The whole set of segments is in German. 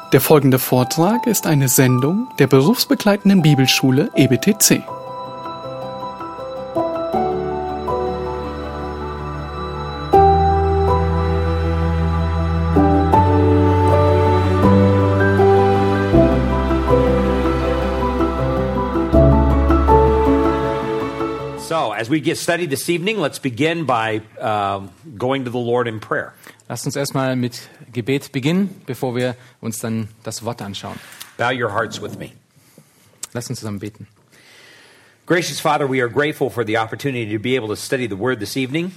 Der folgende Vortrag ist eine Sendung der berufsbegleitenden Bibelschule EBTC. So, as we get started this evening, let's begin by going to the Lord in prayer. Lasst uns erstmal mit Gebet beginnen, bevor wir uns dann das Wort anschauen. Bow your hearts with me. Lasst uns zusammen beten. Gracious Father, we are grateful for the opportunity to be able to study the Word this evening.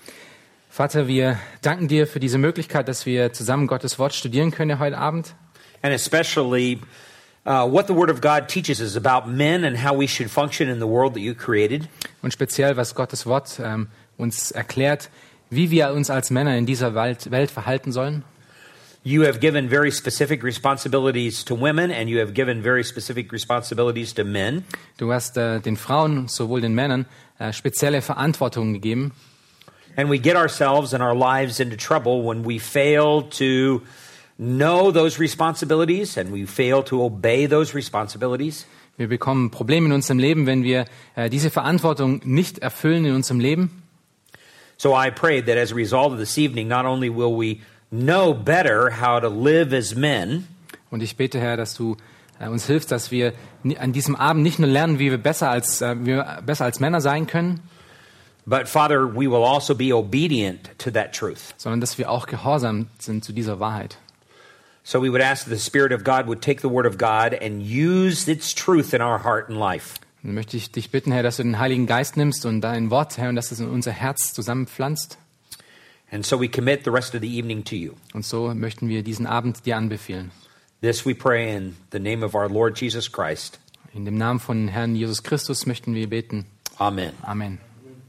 Vater, wir danken dir für diese Möglichkeit, dass wir zusammen Gottes Wort studieren können heute Abend. And especially what the Word of God teaches us about men and how we should function in the world that you created. Und speziell, was Gottes Wort uns erklärt, wie wir uns als Männer in dieser Welt verhalten sollen. You have given very specific responsibilities to women and you have given very specific responsibilities to men. Du hast den Frauen, sowohl den Männern, spezielle Verantwortungen gegeben. And we get ourselves and our lives into trouble when we fail to know those responsibilities and we fail to obey those responsibilities. Wir bekommen Probleme in unserem Leben, wenn wir diese Verantwortung nicht erfüllen in unserem Leben. So I pray that as a result of this evening, not only will we know better how to live as men, Und ich bete, Herr, dass du uns hilfst, dass wir an diesem Abend nicht nur lernen, wie wir besser als Männer sein können, but Father, we will also be obedient to that truth. sondern dass wir auch gehorsam sind zu dieser Wahrheit. So we would ask that the Spirit of God would take the Word of God and use its truth in our heart and life. Dann möchte ich dich bitten, Herr, dass du den Heiligen Geist nimmst und dein Wort, Herr, und dass es in unser Herz zusammenpflanzt. And so we commit the rest of the evening to you. Und so möchten wir diesen Abend dir anbefehlen. This we pray in the name of our Lord Jesus Christ. In dem Namen von Herrn Jesus Christus möchten wir beten. Amen. Amen.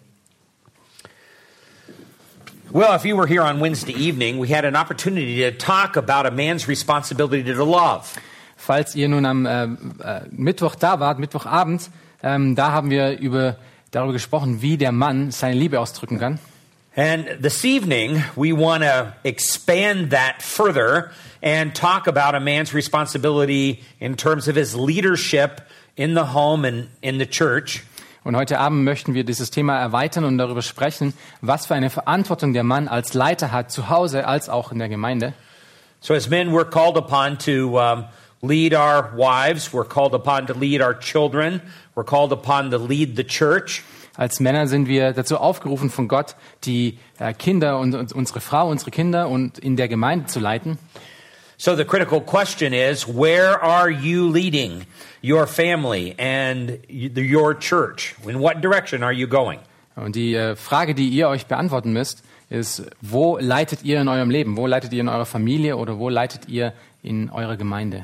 Well, if you were here on Wednesday evening, we had an opportunity to talk about a man's responsibility to love. Falls ihr nun am Mittwoch da wart, Mittwochabend, da haben wir darüber gesprochen, wie der Mann seine Liebe ausdrücken kann. And this evening, we want to expand that further and talk about a man's responsibility in terms of his leadership in the home and in the church. Und heute Abend möchten wir dieses Thema erweitern und darüber sprechen, was für eine Verantwortung der Mann als Leiter hat, zu Hause als auch in der Gemeinde. So as men, we're called upon to lead our wives. We're called upon to lead our children. We're called upon to lead the church. Als Männer sind wir dazu aufgerufen von Gott, die Kinder und unsere Frau, unsere Kinder und in der Gemeinde zu leiten. So the critical question is, where are you leading your family and your church? In what direction are you going? Und die Frage, die ihr euch beantworten müsst, ist, wo leitet ihr in eurem Leben? Wo leitet ihr in eurer Familie oder wo leitet ihr in eurer Gemeinde?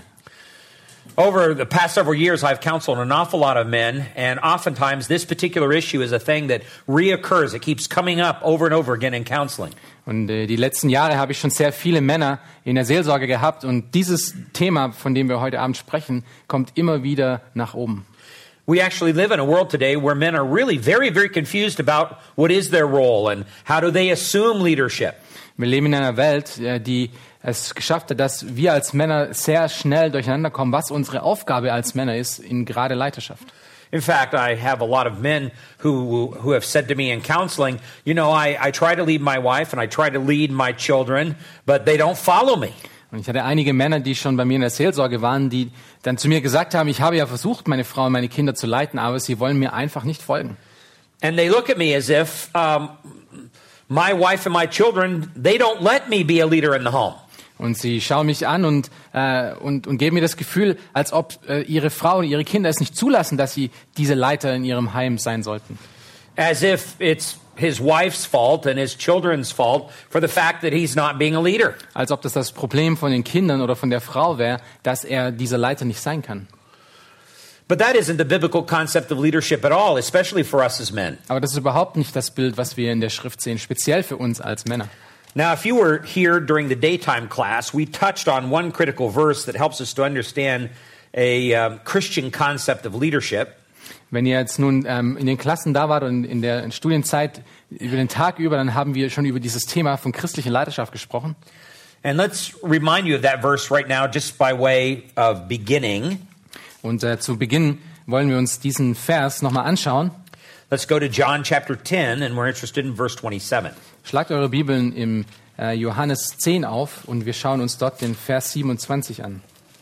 Over the past several years, I've counseled an awful lot of men, and oftentimes this particular issue is a thing that reoccurs. It keeps coming up over and over again in counseling. Und die letzten Jahre habe ich schon sehr viele Männer in der Seelsorge gehabt und dieses Thema, von dem wir heute Abend sprechen, kommt immer wieder nach oben. We actually live in a world today where men are really very, very confused about what is their role and how do they assume leadership. Wir leben in einer Welt, die es geschafft hat, dass wir als Männer sehr schnell durcheinander kommen, was unsere Aufgabe als Männer ist in gerade Leiterschaft. In fact, I have a lot of men who have said to me in counseling, you know, I try to lead my wife and I try to lead my children, but they don't follow me. Und ich hatte einige Männer, die schon bei mir in der Seelsorge waren, die dann zu mir gesagt haben, ich habe ja versucht, meine Frau und meine Kinder zu leiten, aber sie wollen mir einfach nicht folgen. And they look at me as if my wife and my children, they don't let me be a leader in the home. Und sie schauen mich an und geben mir das Gefühl, als ob ihre Frau und ihre Kinder es nicht zulassen, dass sie diese Leiter in ihrem Heim sein sollten. As if it's his wife's fault and his children's fault for the fact that he's not being a leader. Als ob das Problem von den Kindern oder von der Frau wäre, dass er dieser Leiter nicht sein kann. But that isn't the biblical concept of leadership at all, especially for us as men. Aber das ist überhaupt nicht das Bild, was wir in der Schrift sehen, speziell für uns als Männer. Now, if you were here during the daytime class, we touched on one critical verse that helps us to understand a Christian concept of leadership. Wenn ihr jetzt nun in den Klassen da wart und in der Studienzeit über den Tag über, dann haben wir schon über dieses Thema von christlicher Leiterschaft gesprochen. And let's remind you of that verse right now just by way of beginning. Und zu Beginn wollen wir uns diesen Vers nochmal anschauen. Let's go to John chapter 10, and we're interested in verse 27. Schlagt eure Bibeln im Johannes 10 auf und wir schauen uns dort den Vers 27 an.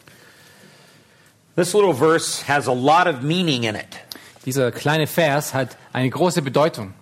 This little verse has a lot of meaning in it. Dieser kleine Vers hat eine große Bedeutung.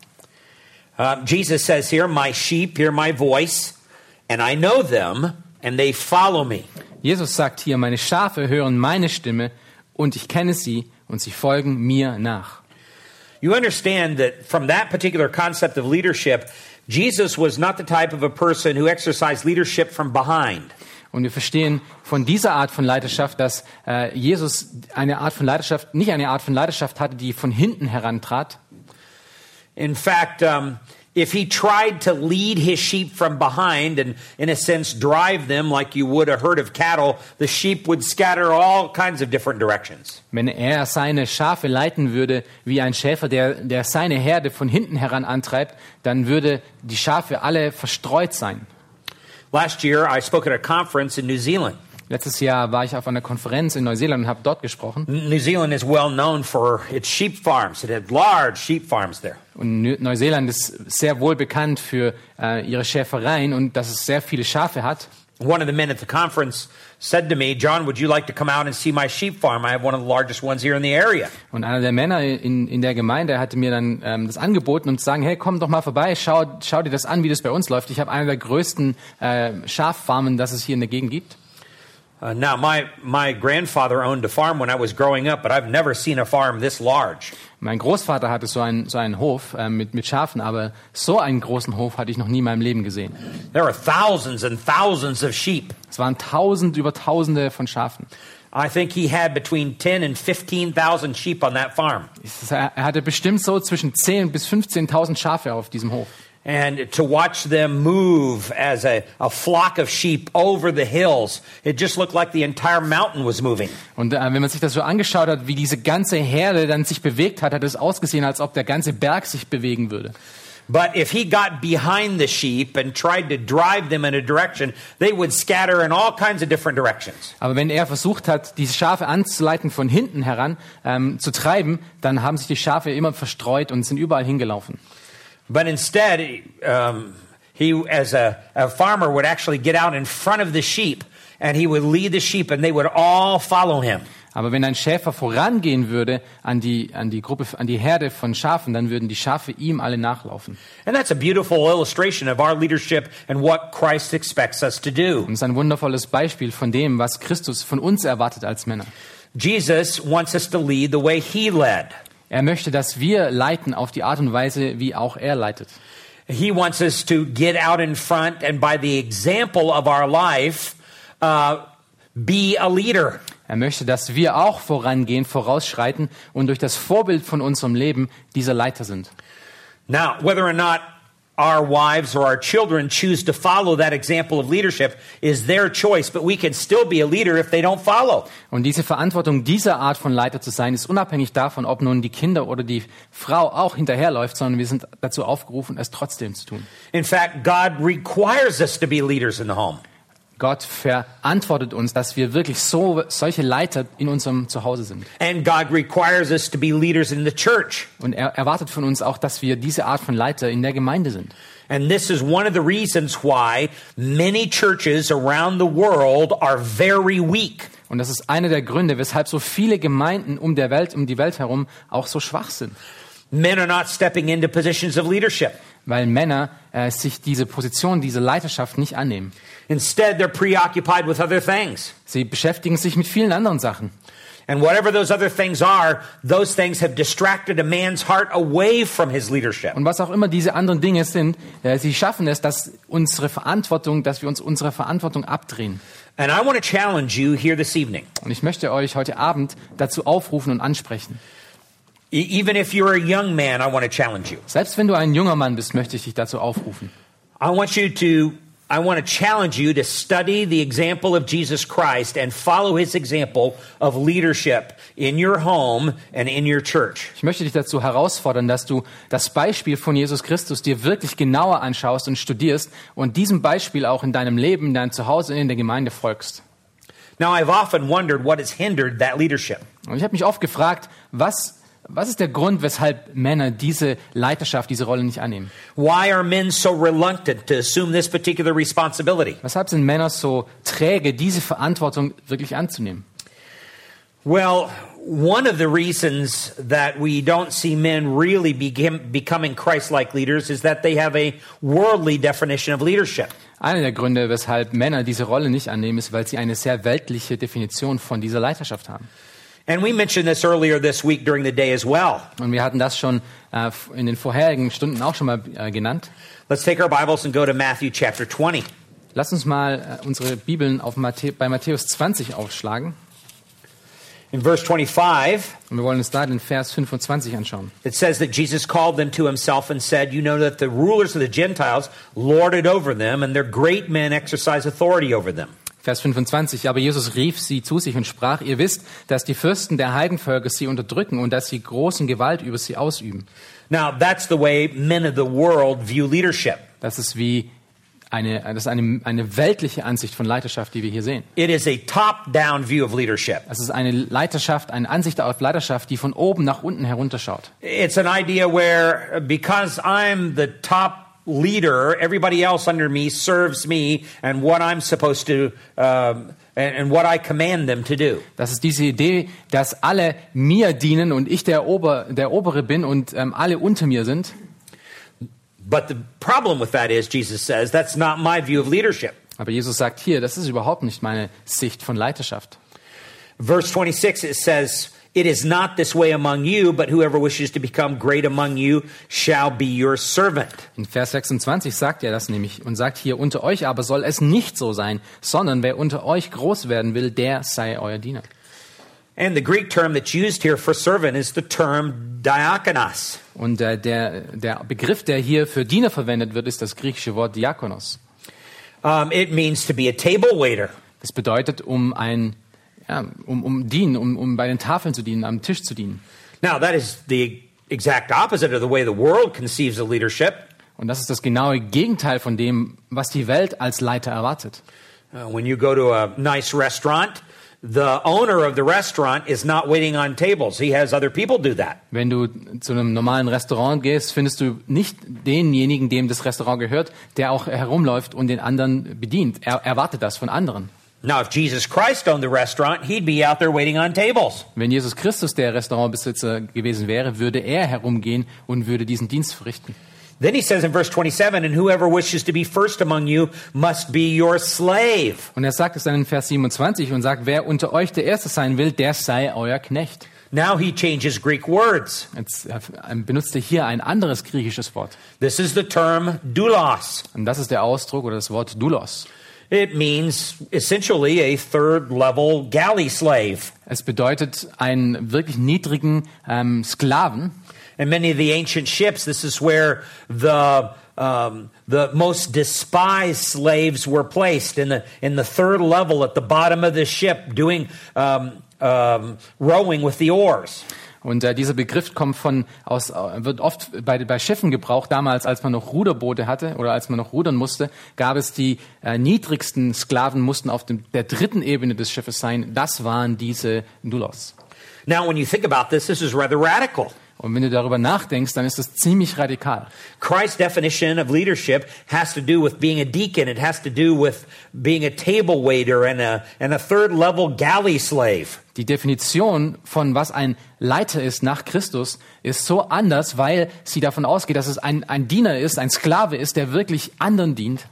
Jesus says here, "My sheep hear my voice, and I know them, and they follow me." Jesus sagt hier, meine Schafe hören meine Stimme und ich kenne sie und sie folgen mir nach. You understand that from that particular concept of leadership, Jesus was not the type of a person who exercised leadership from behind. Und wir verstehen von dieser Art von Leiterschaft, dass Jesus nicht eine Art von Leiterschaft hatte, die von hinten herantrat. In fact, if he tried to lead his sheep from behind and, in a sense, drive them like you would a herd of cattle, the sheep would scatter all kinds of different directions. Wenn er seine Schafe leiten würde, wie ein Schäfer, der seine Herde von hinten heran antreibt, dann würde die Schafe alle verstreut sein. Last year, I spoke at a conference in New Zealand. Letztes Jahr war ich auf einer Konferenz in Neuseeland und habe dort gesprochen. New Zealand is well known for its sheep farms. It had large sheep farms there. Und Neuseeland ist sehr wohl bekannt für ihre Schäfereien und dass es sehr viele Schafe hat. One of the men at the conference said to me, "John, would you like to come out and see my sheep farm? I have one of the largest ones here in the area." Und einer der Männer in der Gemeinde hatte mir dann das angeboten, um zu sagen, hey, komm doch mal vorbei, schau dir das an, wie das bei uns läuft. Ich habe eine der größten Schaffarmen, das es hier in der Gegend gibt. Now, my grandfather owned a farm when I was growing up, but I've never seen a farm this large. Mein Großvater hatte so einen Hof mit Schafen, aber so einen großen Hof hatte ich noch nie in meinem Leben gesehen. There are thousands and thousands of sheep. Es waren über Tausende von Schafen. I think he had between 10 and 15,000 sheep on that farm. Er hatte bestimmt so zwischen 10 bis 15.000 Schafe auf diesem Hof. And to watch them move as a flock of sheep over the hills, it just looked like the entire mountain was moving. Und wenn man sich das so angeschaut hat, wie diese ganze Herde dann sich bewegt hat, hat es ausgesehen, als ob der ganze Berg sich bewegen würde. But if he got behind the sheep and tried to drive them in a direction, they would scatter in all kinds of different directions. Aber wenn er versucht hat, diese Schafe anzuleiten von hinten heran, zu treiben, dann haben sich die Schafe immer verstreut und sind überall hingelaufen. But instead, he, as a farmer, would actually get out in front of the sheep, and he would lead the sheep, and they would all follow him. Aber wenn ein Schäfer vorangehen würde an die Herde von Schafen, dann würden die Schafe ihm alle nachlaufen. And that's a beautiful illustration of our leadership and what Christ expects us to do. Und es ist ein wundervolles Beispiel von dem, was Christus von uns erwartet als Männer. Jesus wants us to lead the way he led. Er möchte, dass wir leiten auf die Art und Weise, wie auch er leitet. He wants us to get out in front and by the example of our life, be a leader. Er möchte, dass wir auch vorangehen, vorausschreiten und durch das Vorbild von unserem Leben dieser Leiter sind. Now, whether or not our wives or our children choose to follow that example of leadership is their choice, but we can still be a leader if they don't follow. Und diese Verantwortung, dieser Art von Leiter zu sein, ist unabhängig davon, ob nun die Kinder oder die Frau auch hinterherläuft, sondern wir sind dazu aufgerufen, es trotzdem zu tun. In fact, God requires us to be leaders in the home. Gott verantwortet uns, dass wir wirklich solche Leiter in unserem Zuhause sind. And God requires us to be leaders in the church. Und er erwartet von uns auch, dass wir diese Art von Leiter in der Gemeinde sind. And this is one of the reasons why many churches around the world are very weak. Und das ist einer der Gründe, weshalb so viele Gemeinden um die Welt herum auch so schwach sind. Men are not stepping into positions of leadership. Weil Männer sich diese Position, diese Leiterschaft nicht annehmen. Instead, they're preoccupied with other things. Sie beschäftigen sich mit vielen anderen Sachen. And whatever those other things are, those things have distracted a man's heart away from his leadership. Und was auch immer diese anderen Dinge sind, sie schaffen es, dass wir uns unsere Verantwortung abdrehen. And I want to challenge you here this evening. Und ich möchte euch heute Abend dazu aufrufen und ansprechen. Even if you're a young man, I want to challenge you. Selbst wenn du ein junger Mann bist, möchte ich dich dazu aufrufen. I want you to I want to challenge you to study the example of Jesus Christ and follow his example of leadership in your home and in your church. Ich möchte dich dazu herausfordern, dass du das Beispiel von Jesus Christus dir wirklich genauer anschaust und studierst und diesem Beispiel auch in deinem Leben, in deinem Zuhause und in der Gemeinde folgst. Now, I've often wondered what has hindered that leadership. Und ich habe mich oft gefragt, was ist der Grund, weshalb Männer diese Leiterschaft, diese Rolle nicht annehmen? Why are men so reluctant to assume this particular responsibility? Weshalb sind Männer so träge, diese Verantwortung wirklich anzunehmen? Well, one of the reasons that we don't see men really becoming Christ-like leaders is that they have a worldly definition of leadership. Einer der Gründe, weshalb Männer diese Rolle nicht annehmen, ist, weil sie eine sehr weltliche Definition von dieser Leiterschaft haben. And we mentioned this earlier this week during the day as well. Und wir hatten das schon in den vorherigen Stunden auch schon mal genannt. Let's take our Bibles and go to Matthew chapter 20. Lass uns mal unsere Bibeln bei Matthäus 20 aufschlagen. In verse 25, Und wir wollen uns da den Vers 25 anschauen. it says that Jesus called them to himself and said, "You know that the rulers of the Gentiles lord it over them, and their great men exercise authority over them." Vers 25. Aber Jesus rief sie zu sich und sprach, ihr wisst, dass die Fürsten der Heidenvölker sie unterdrücken und dass sie großen Gewalt über sie ausüben. Now, that's the way men of the world view leadership. Das ist eine weltliche Ansicht von Leiterschaft, die wir hier sehen. It is a top-down view of leadership. Das ist eine Leiterschaft, eine Ansicht auf Leiterschaft, die von oben nach unten herunterschaut. It's an idea where because I'm the top leader, everybody else under me serves me and what I'm supposed to and what I command them to do. Das ist diese Idee, dass alle mir dienen und ich der Obere bin und alle unter mir sind. But the problem with that is, Jesus says, that's not my view of leadership. Aber Jesus sagt hier, das ist überhaupt nicht meine Sicht von Leiterschaft. Verse 26, it says, "It is not this way among you, but whoever wishes to become great among you shall be your servant." In Vers 26 sagt er das nämlich und sagt hier, unter euch aber soll es nicht so sein, sondern wer unter euch groß werden will, der sei euer Diener. And the Greek term that's used here for servant is the term diakonos. Und der Begriff, der hier für Diener verwendet wird, ist das griechische Wort Diakonos. It means to be a table waiter. Das bedeutet, um dienen, um bei den Tafeln zu dienen, am Tisch zu dienen. Now, that is the exact opposite of the way the world conceives of leadership. Und das ist das genaue Gegenteil von dem, was die Welt als Leiter erwartet. When you go to a nice restaurant, the owner of the restaurant is not waiting on tables. He has other people do that. Wenn du zu einem normalen Restaurant gehst, findest du nicht denjenigen, dem das Restaurant gehört, der auch herumläuft und den anderen bedient. Er erwartet das von anderen. Now, if Jesus Christ owned the restaurant, he'd be out there waiting on tables. Wenn Jesus Christus der Restaurantbesitzer gewesen wäre, würde er herumgehen und würde diesen Dienst verrichten. Then he says in verse 27, "And whoever wishes to be first among you must be your slave." Und er sagt es dann in Vers 27 und sagt, wer unter euch der Erste sein will, der sei euer Knecht. Now he changes Greek words. Jetzt benutzt er hier ein anderes griechisches Wort. This is the term doulos. Und das ist der Ausdruck oder das Wort doulos. It means essentially a third-level galley slave. Es bedeutet einen wirklich niedrigen Sklaven. In many of the ancient ships, this is where the most despised slaves were placed in the third level at the bottom of the ship, doing rowing with the oars. Und dieser Begriff wird oft bei Schiffen gebraucht. Damals, als man noch Ruderboote hatte oder als man noch rudern musste, gab es die niedrigsten Sklaven, mussten auf der dritten Ebene des Schiffes sein. Das waren diese doulos. Now, when you think about this is rather radical. Und wenn du darüber nachdenkst, dann ist das ziemlich radikal. Christ's definition of leadership has to do with being a deacon. It has to do with being a table waiter and a third-level galley slave. Die Definition von was ein Leiter ist nach Christus ist so anders, weil sie davon ausgeht, dass es ein Diener ist, ein Sklave ist, der wirklich anderen dient.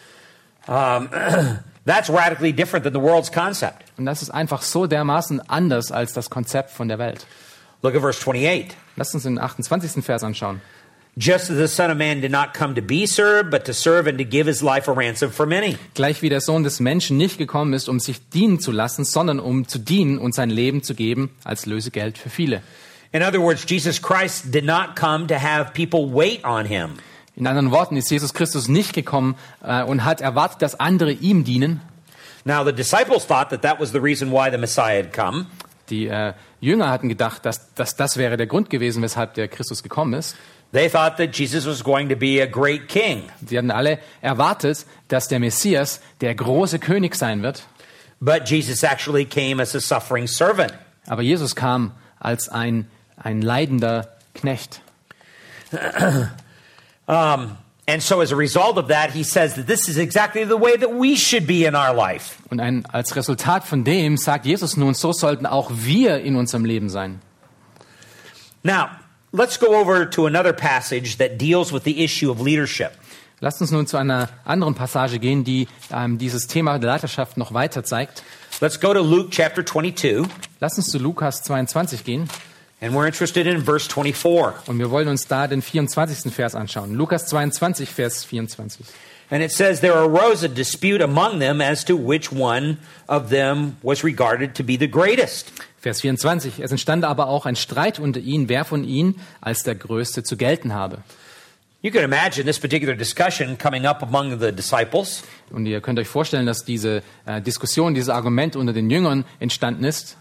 That's radically different than the world's concept. Und das ist einfach so dermaßen anders als das Konzept von der Welt. Look at verse 28. Lasst uns den 28. Vers anschauen. Just as the Son of Man did not come to be served, but to serve and to give his life a ransom for many. Gleich wie der Sohn des Menschen nicht gekommen ist, um sich dienen zu lassen, sondern um zu dienen und sein Leben zu geben als Lösegeld für viele. In other words, Jesus Christ did not come to have people wait on him. In anderen Worten ist Jesus Christus nicht gekommen und hat erwartet, dass andere ihm dienen. Now, the disciples thought that was the reason why the Messiah had come. Die Jünger hatten gedacht, dass das wäre der Grund gewesen, weshalb der Christus gekommen ist. They thought that Jesus was going to be a great king. Sie hatten alle erwartet, dass der Messias der große König sein wird. But Jesus actually came as a suffering servant. Aber Jesus kam als ein leidender Knecht. And so as a result of that, he says that this is exactly the way that we should be in our life. Und als Resultat von dem sagt Jesus nun, so sollten auch wir in unserem Leben sein. Now, let's go over to another passage that deals with the issue of leadership. Lasst uns nun zu einer anderen Passage gehen, die dieses Thema der Leiterschaft noch weiter zeigt. Let's go to Luke chapter 22. Lasst uns zu Lukas 22 gehen. And we're interested in verse 24. Und wir wollen uns da den 24. Vers anschauen. Lukas 22, Vers 24. And it says, there arose a dispute among them as to which one of them was regarded to be the greatest. Vers 24. Es entstand aber auch ein Streit unter ihnen, wer von ihnen als der Größte zu gelten habe. You can imagine this particular discussion coming up among the disciples. Und ihr könnt euch vorstellen, dass diese Diskussion, dieses Argument unter den Jüngern entstanden ist.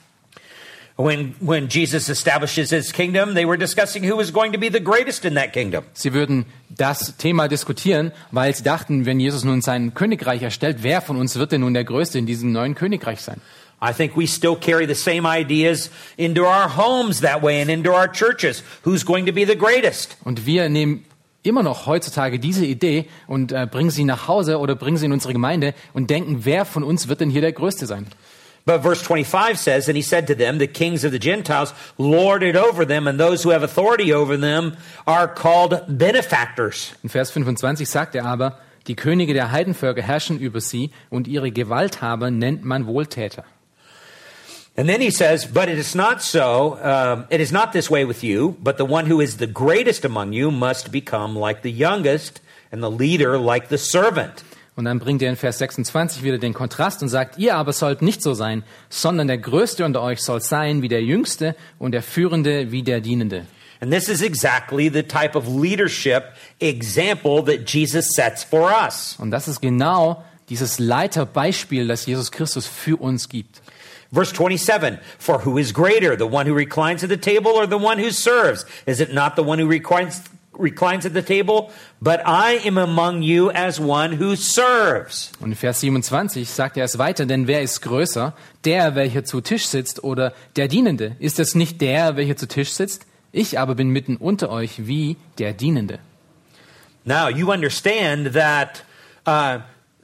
When Jesus establishes his kingdom, they were discussing who was going to be the greatest in that kingdom. Sie würden das Thema diskutieren, weil sie dachten, wenn Jesus nun sein Königreich erstellt, wer von uns wird denn nun der Größte in diesem neuen Königreich sein? I think we still carry the same ideas into our homes that way and into our churches. Who's going to be the greatest? Und wir nehmen immer noch heutzutage diese Idee und bringen sie nach Hause oder bringen sie in unsere Gemeinde und denken, wer von uns wird denn hier der Größte sein? But verse 25 says, and he said to them, the kings of the Gentiles lord it over them, and those who have authority over them are called benefactors. In Vers 25 sagt er aber, die Könige der Heidenvölker herrschen über sie und ihre Gewalthaber nennt man Wohltäter. And then he says, but it is not so, it is not this way with you, but the one who is the greatest among you must become like the youngest, and the leader like the servant. Und dann bringt er in Vers 26 wieder den Kontrast und sagt, ihr aber sollt nicht so sein, sondern der Größte unter euch soll sein wie der Jüngste und der Führende wie der Dienende. And this is exactly the type of leadership example that Jesus sets for us. Und das ist genau dieses Leiterbeispiel, das Jesus Christus für uns gibt. Verse 27, for who is greater, the one who reclines at the table or the one who serves? Is it not the one who reclines at the table? But I am among you as one who serves. Und in Vers 27 sagt er es weiter, denn wer ist größer? Der, welcher zu Tisch sitzt oder der Dienende? Ist es nicht der, welcher zu Tisch sitzt? Ich aber bin mitten unter euch wie der Dienende. Now you understand that a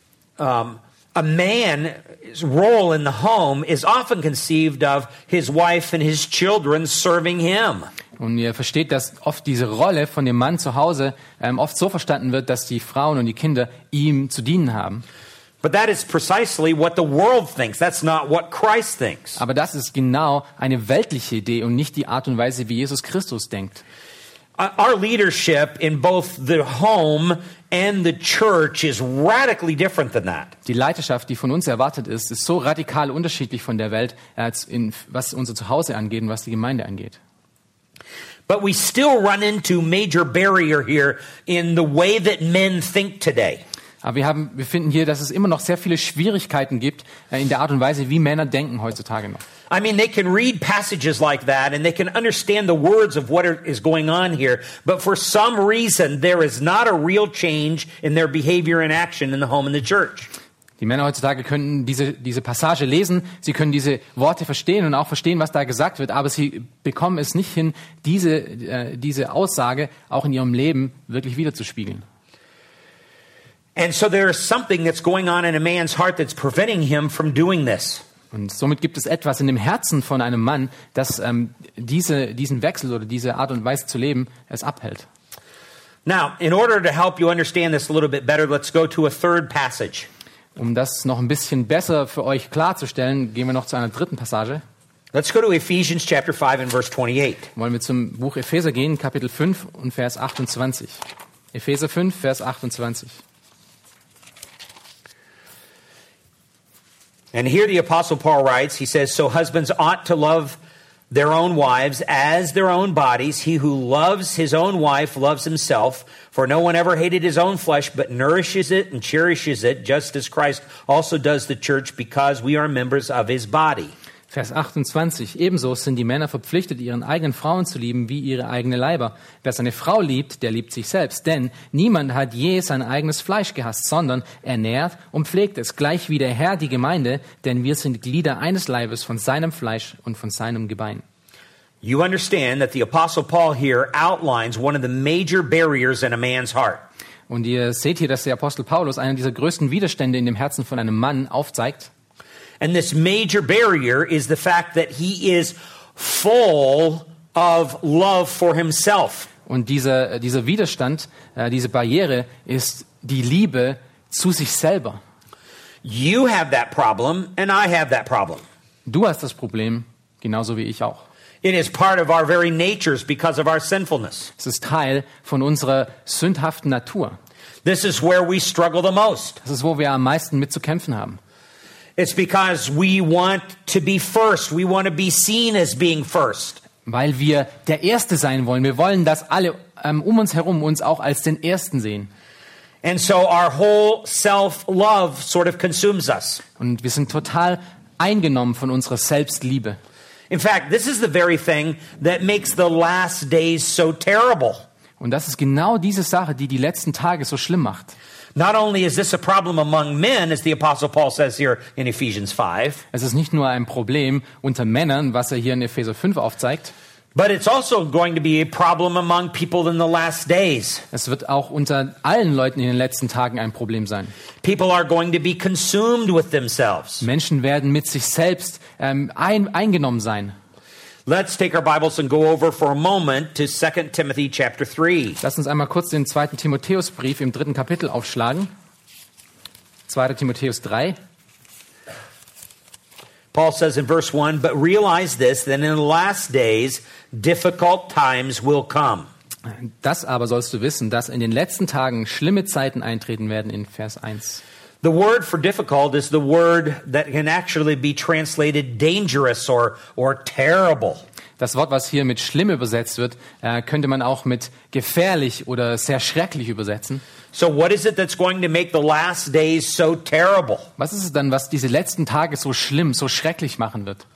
man's role in the home is often conceived of his wife and his children serving him. Und ihr versteht, dass oft diese Rolle von dem Mann zu Hause oft so verstanden wird, dass die Frauen und die Kinder ihm zu dienen haben. But that is precisely what the world thinks. That's not what Christ thinks. Aber das ist genau eine weltliche Idee und nicht die Art und Weise, wie Jesus Christus denkt. Our leadership in both the home and the church is radically different than that. Die Leiterschaft, die von uns erwartet ist so radikal unterschiedlich von der Welt, was unser Zuhause angeht und was die Gemeinde angeht. But we still run into major barrier here in the way that men think today. Aber wir finden hier, dass es immer noch sehr viele Schwierigkeiten gibt in der Art und Weise, wie Männer denken heutzutage noch. I mean, they can read passages like that and they can understand the words of what is going on here, but for some reason there is not a real change in their behavior and action in the home and the church. Die Männer heutzutage können diese Passage lesen, sie können diese Worte verstehen und auch verstehen, was da gesagt wird, aber sie bekommen es nicht hin, diese Aussage auch in ihrem Leben wirklich wiederzuspiegeln. And so there is something that's going on in a man's heart that's preventing him from doing this. Und somit gibt es etwas in dem Herzen von einem Mann, das diesen Wechsel oder diese Art und Weise zu leben, es abhält. Now, in order to help you understand this a little bit better, let's go to a third passage. Um das noch ein bisschen besser für euch klarzustellen, gehen wir noch zu einer dritten Passage. Let's go to Ephesians chapter 5 and verse 28. Wollen wir zum Buch Epheser gehen, Kapitel 5 und Vers 28. Epheser 5, Vers 28. And here the Apostle Paul writes, he says, so husbands ought to love their own wives as their own bodies. He who loves his own wife loves himself. For no one ever hated his own flesh, but nourishes it and cherishes it, just as Christ also does the church, because we are members of his body. Vers 28. Ebenso sind die Männer verpflichtet, ihren eigenen Frauen zu lieben wie ihre eigene Leiber. Wer seine Frau liebt, der liebt sich selbst. Denn niemand hat je sein eigenes Fleisch gehasst, sondern ernährt und pflegt es, gleich wie der Herr die Gemeinde, denn wir sind Glieder eines Leibes von seinem Fleisch und von seinem Gebein. You understand that the Apostle Paul here outlines one of the major barriers in a man's heart. Und ihr seht hier, dass der Apostel Paulus einen dieser größten Widerstände in dem Herzen von einem Mann aufzeigt. And this major barrier is the fact that he is full of love for himself. Und dieser Widerstand, diese Barriere ist die Liebe zu sich selber. You have that problem and I have that problem. Du hast das Problem, genauso wie ich auch. It is part of our very natures because of our sinfulness. Es ist Teil von unserer sündhaften Natur. This is where we struggle the most. Das ist, wo wir am meisten mit zu kämpfen haben. It's because we want to be first. We want to be seen as being first. Weil wir der Erste sein wollen. Wir wollen, dass alle um uns herum uns auch als den Ersten sehen. And so our whole self-love sort of consumes us. Und wir sind total eingenommen von unserer Selbstliebe. In fact, this is the very thing that makes the last days so terrible. Und das ist genau diese Sache, die die letzten Tage so schlimm macht. Not only is this a problem among men, as the Apostle Paul says here in Ephesians 5, Es ist nicht nur ein Problem unter Männern, was er hier in Epheser 5 aufzeigt. but it's also going to be a problem among people in the last days. Es wird auch unter allen Leuten in den letzten Tagen ein Problem sein. People are going to be consumed with themselves. Menschen werden mit sich selbst eingenommen sein. Let's take our Bibles and go over for a moment to 2 Timothy chapter 3. Lass uns einmal kurz den 2. Timotheusbrief im 3. Kapitel aufschlagen. 2. Timotheus 3. Paul says in verse 1, "But realize this, that in the last days difficult times will come." Das aber sollst du wissen, dass in den letzten Tagen schlimme Zeiten eintreten werden in Vers 1. The word for difficult is the word that can actually be translated dangerous or terrible. Das Wort, was hier mit schlimm übersetzt wird, könnte man auch mit gefährlich oder sehr schrecklich übersetzen. So what is it that's going to make the last days so terrible? Was ist es dann, was diese letzten Tage so schlimm, so schrecklich machen wird?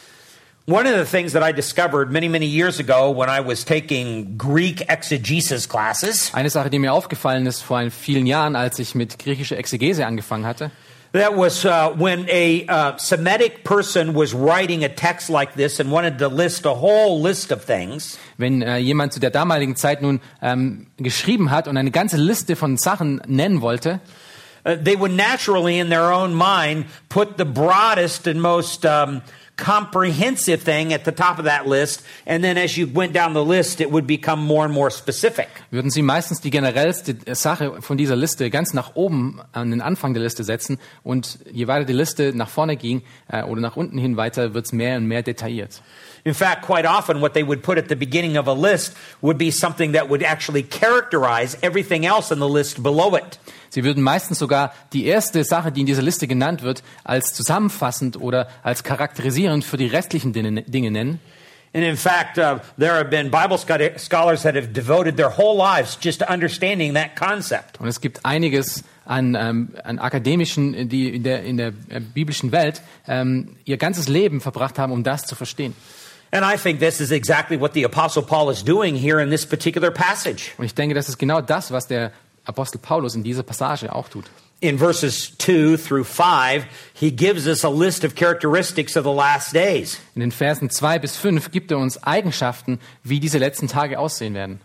One of the things that I discovered many, many years ago when I was taking Greek exegesis classes, Eine Sache, die mir aufgefallen ist vor vielen Jahren, als ich mit griechischer Exegese angefangen hatte, that was when a Semitic person was writing a text like this and wanted to list a whole list of things. wenn jemand zu der damaligen Zeit nun geschrieben hat und eine ganze Liste von Sachen nennen wollte, They would naturally in their own mind put the broadest and most comprehensive thing at the top of that list, and then as you went down the list, it would become more and more specific. würden sie meistens die generellste Sache von dieser Liste ganz nach oben an den Anfang der Liste setzen, und je weiter die Liste nach vorne ging oder nach unten hin weiter, wird es mehr und mehr detailliert. In fact, quite often what they would put at the beginning of a list would be something that would actually characterize everything else in the list below it. Sie würden meistens sogar die erste Sache, die in dieser Liste genannt wird, als zusammenfassend oder als charakterisierend für die restlichen Dinge nennen. And in fact, there have been Bible scholars that have devoted their whole lives just to understanding that concept. Und es gibt einiges an Akademischen, die in der biblischen Welt ihr ganzes Leben verbracht haben, um das zu verstehen. And I think this is exactly what the Apostle Paul is doing here in this particular passage. Und ich denke, das ist genau das, was der Apostel Paulus in dieser Passage auch tut. In verses 2 through 5, he gives us a list of characteristics of the last days. In den Versen 2 bis 5 gibt er uns Eigenschaften, wie diese letzten Tage aussehen werden.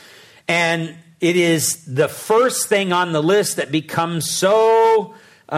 And it is the first thing on the list that becomes so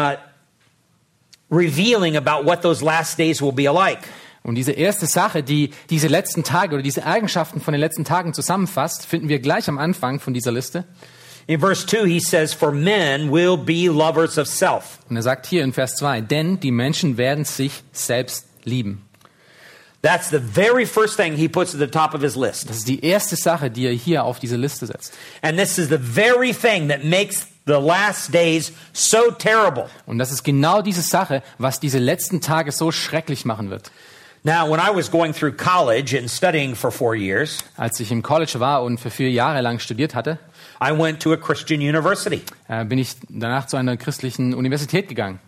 revealing about what those last days will be like. Und diese erste Sache, die diese letzten Tage oder diese Eigenschaften von den letzten Tagen zusammenfasst, finden wir gleich am Anfang von dieser Liste. In verse 2, he says, "For men will be lovers of self." Und er sagt hier in Vers 2, denn die Menschen werden sich selbst lieben. That's the very first thing he puts at the top of his list. Das ist die erste Sache, die er hier auf diese Liste setzt. And this is the very thing that makes the last days so terrible. Und das ist genau diese Sache, was diese letzten Tage so schrecklich machen wird. Now, when I was going through college and studying for 4 years, Als ich im College war und für 4 Jahre lang studiert hatte, I went to a Christian university. bin ich danach zu einer christlichen Universität gegangen.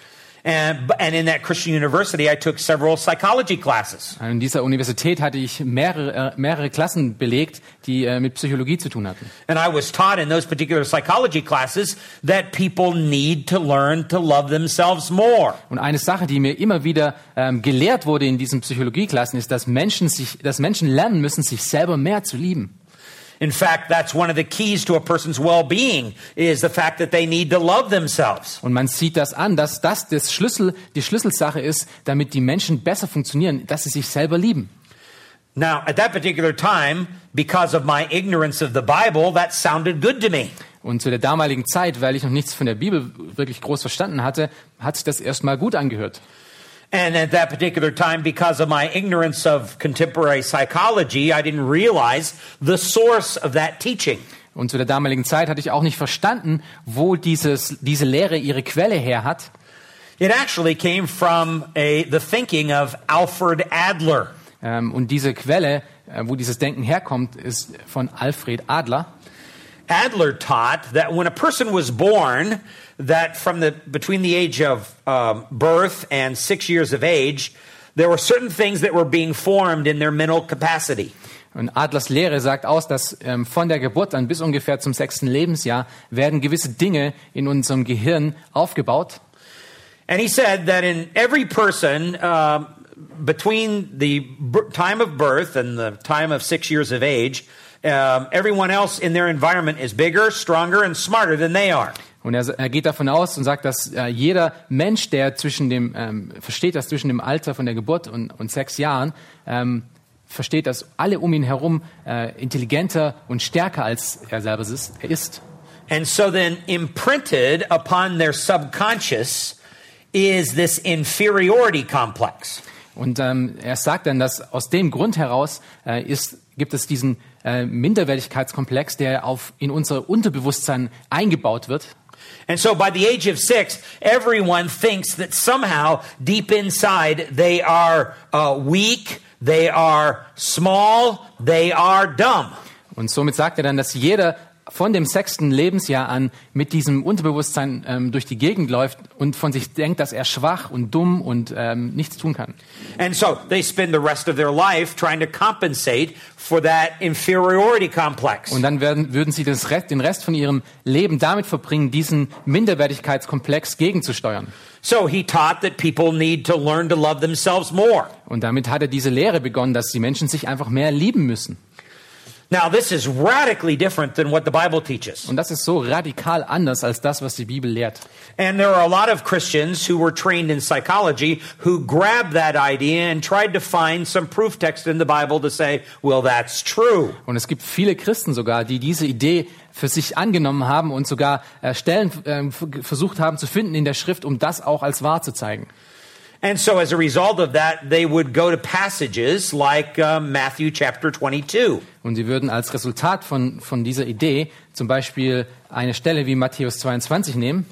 And in that Christian university, I took several psychology classes. In dieser Universität hatte ich mehrere Klassen belegt, die mit Psychologie zu tun hatten. And I was taught in those particular psychology classes that people need to learn to love themselves more. Und eine Sache, die mir immer wieder gelehrt wurde in diesen Psychologieklassen, ist, dass Menschen lernen müssen, sich selber mehr zu lieben. In fact, that's one of the keys to a person's well-being is the fact that they need to love themselves. Und man sieht das an, dass das die Schlüsselsache ist, damit die Menschen besser funktionieren, dass sie sich selber lieben. Now, at that particular time, because of my ignorance of the Bible, that sounded good to me. Und zu der damaligen Zeit, weil ich noch nichts von der Bibel wirklich groß verstanden hatte, hat sich das erstmal gut angehört. And at that particular time, because of my ignorance of contemporary psychology, I didn't realize the source of that teaching. Und zu der damaligen Zeit hatte ich auch nicht verstanden, wo diese Lehre ihre Quelle her hat. It actually came from the thinking of Alfred Adler. Und diese Quelle, wo dieses Denken herkommt, ist von Alfred Adler. Adler taught that when a person was born, that between the age of birth and 6 years of age, there were certain things that were being formed in their mental capacity. Und Adlers Lehre sagt aus, dass von der Geburt an bis ungefähr zum 6. Lebensjahr werden gewisse Dinge in unserem Gehirn aufgebaut. And he said that in every person, between the time of birth and the time of 6 years of age, everyone else in their environment is bigger, stronger, and smarter than they are. Und er geht davon aus und sagt, dass jeder Mensch, der versteht, dass zwischen dem Alter von der Geburt und 6 Jahren, versteht, dass alle um ihn herum intelligenter und stärker als er selber ist. And so then imprinted upon their subconscious is this inferiority complex. Und er sagt dann, dass aus dem Grund heraus gibt es diesen Minderwertigkeitskomplex, der in unser Unterbewusstsein eingebaut wird. And so by the age of 6, everyone thinks that somehow deep inside they are weak, they are small, they are dumb. Und somit sagt er dann, dass jeder von dem 6. Lebensjahr an mit diesem Unterbewusstsein durch die Gegend läuft und von sich denkt, dass er schwach und dumm und nichts tun kann. And so they spend the rest of their life trying to compensate for that inferiority complex. Und dann würden sie den Rest von ihrem Leben damit verbringen, diesen Minderwertigkeitskomplex gegenzusteuern. So he taught that people need to learn to love themselves more. Und damit hat er diese Lehre begonnen, dass die Menschen sich einfach mehr lieben müssen. Now, this is radically different than what the Bible teaches. Und das ist so radikal anders als das, was die Bibel lehrt. And there are a lot of Christians who were trained in psychology who grabbed that idea and tried to find some proof text in the Bible to say, well, that's true. Und es gibt viele Christen sogar, die diese Idee für sich angenommen haben und sogar Stellen versucht haben zu finden in der Schrift, um das auch als wahr zu zeigen. And so as a result of that, they would go to passages like Matthew chapter 22. Und sie würden als Resultat von dieser Idee zum Beispiel eine Stelle wie Matthäus 22 nehmen.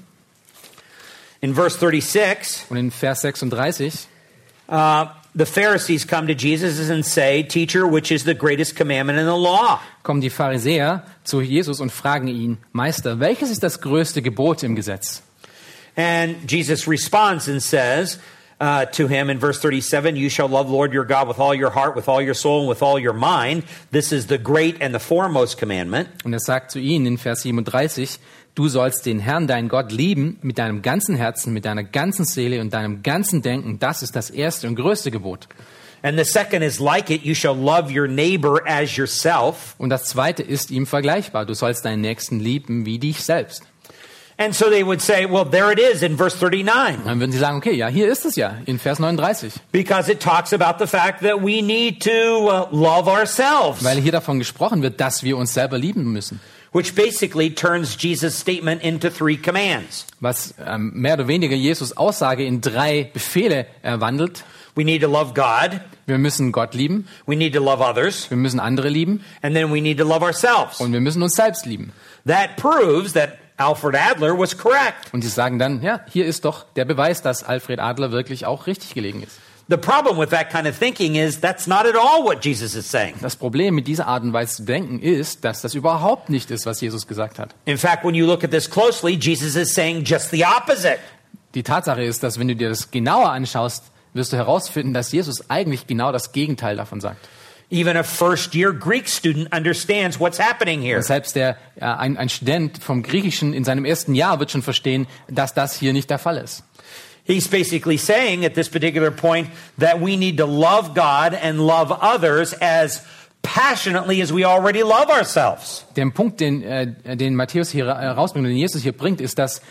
In verse 36, und in Vers 36, the Pharisees come to Jesus and say, Teacher, which is the greatest commandment in the law? kommen die Pharisäer zu Jesus und fragen ihn, Meister, welches ist das größte Gebot im Gesetz? And Jesus responds and says to him in verse 37, you shall love Lord your God with all your heart, with all your soul, and with all your mind. This is the great and the foremost commandment. Und er sagt zu ihnen in Vers 37, du sollst den Herrn, deinen Gott, lieben mit deinem ganzen Herzen, mit deiner ganzen Seele und deinem ganzen Denken. Das ist das erste und größte Gebot. And the second is like it, you shall love your neighbor as yourself. Und das zweite ist ihm vergleichbar. Du sollst deinen Nächsten lieben wie dich selbst. And so they would say, well, there it is in verse 39. Dann würden sie sagen, okay, ja, hier ist es ja, in Vers 39. Because it talks about the fact that we need to love ourselves. Weil hier davon gesprochen wird, dass wir uns selber lieben müssen. Which basically turns Jesus' statement into 3 commands. Was mehr oder weniger Jesus' Aussage in 3 Befehle wandelt. We need to love God. Wir müssen Gott lieben. We need to love others. Wir müssen andere lieben. And then we need to love ourselves. Und wir müssen uns selbst lieben. That proves that Alfred Adler was correct. Und sie sagen dann, ja, hier ist doch der Beweis, dass Alfred Adler wirklich auch richtig gelegen ist. The problem with that kind of thinking is that's not at all what Jesus is saying. Das Problem mit dieser Art und Weise zu denken ist, dass das überhaupt nicht ist, was Jesus gesagt hat. In fact, when you look at this closely, Jesus is saying just the opposite. Die Tatsache ist, dass wenn du dir das genauer anschaust, wirst du herausfinden, dass Jesus eigentlich genau das Gegenteil davon sagt. Even a first-year Greek student understands what's happening here. Und selbst ein Student vom Griechischen in seinem ersten Jahr wird schon verstehen, dass das hier nicht der Fall ist. He's basically saying at this particular point that we need to love God and love others as passionately as we already love ourselves. Der Punkt, den Matthäus hier rausbringt, den Jesus hier bringt, ist, dass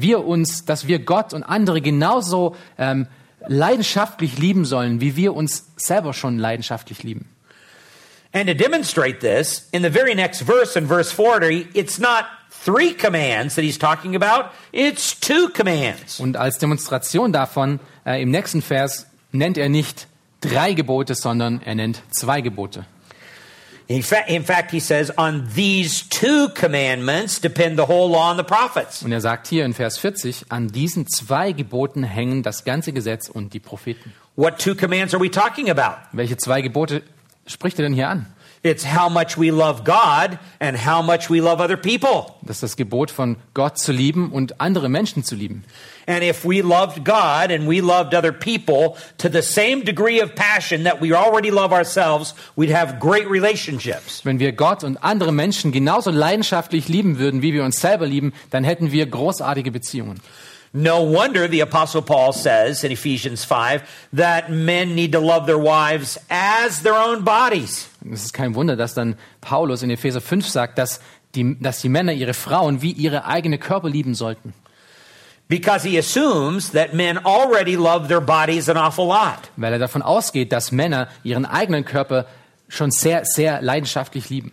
wir Gott und andere genauso leidenschaftlich lieben sollen, wie wir uns selber schon leidenschaftlich lieben. And to demonstrate this, in the very next verse, in verse 40, it's not 3 commands that he's talking about, it's 2 commands. Und als Demonstration davon, im nächsten Vers nennt er nicht 3 Gebote, sondern er nennt 2 Gebote. In fact, he says, on these 2 commandments depend the whole law and the prophets. Und er sagt hier in Vers 40, an diesen 2 Geboten hängen das ganze Gesetz und die Propheten. What 2 commands are we talking about? Welche 2 Gebote spricht er denn hier an? It's how much we love God and how much we love other people. Das ist das Gebot von Gott zu lieben und andere Menschen zu lieben. And if we loved God and we loved other people to the same degree of passion that we already love ourselves, we'd have great relationships. Wenn wir Gott und andere Menschen genauso leidenschaftlich lieben würden, wie wir uns selber lieben, dann hätten wir großartige Beziehungen. No wonder the Apostle Paul says in Ephesians 5 that men need to love their wives as their own bodies. Es ist kein Wunder, dass dann Paulus in Epheser 5 sagt, dass die Männer ihre Frauen wie ihre eigene Körper lieben sollten. Because he assumes that men already love their bodies an awful lot. Weil er davon ausgeht, dass Männer ihren eigenen Körper schon sehr, sehr leidenschaftlich lieben.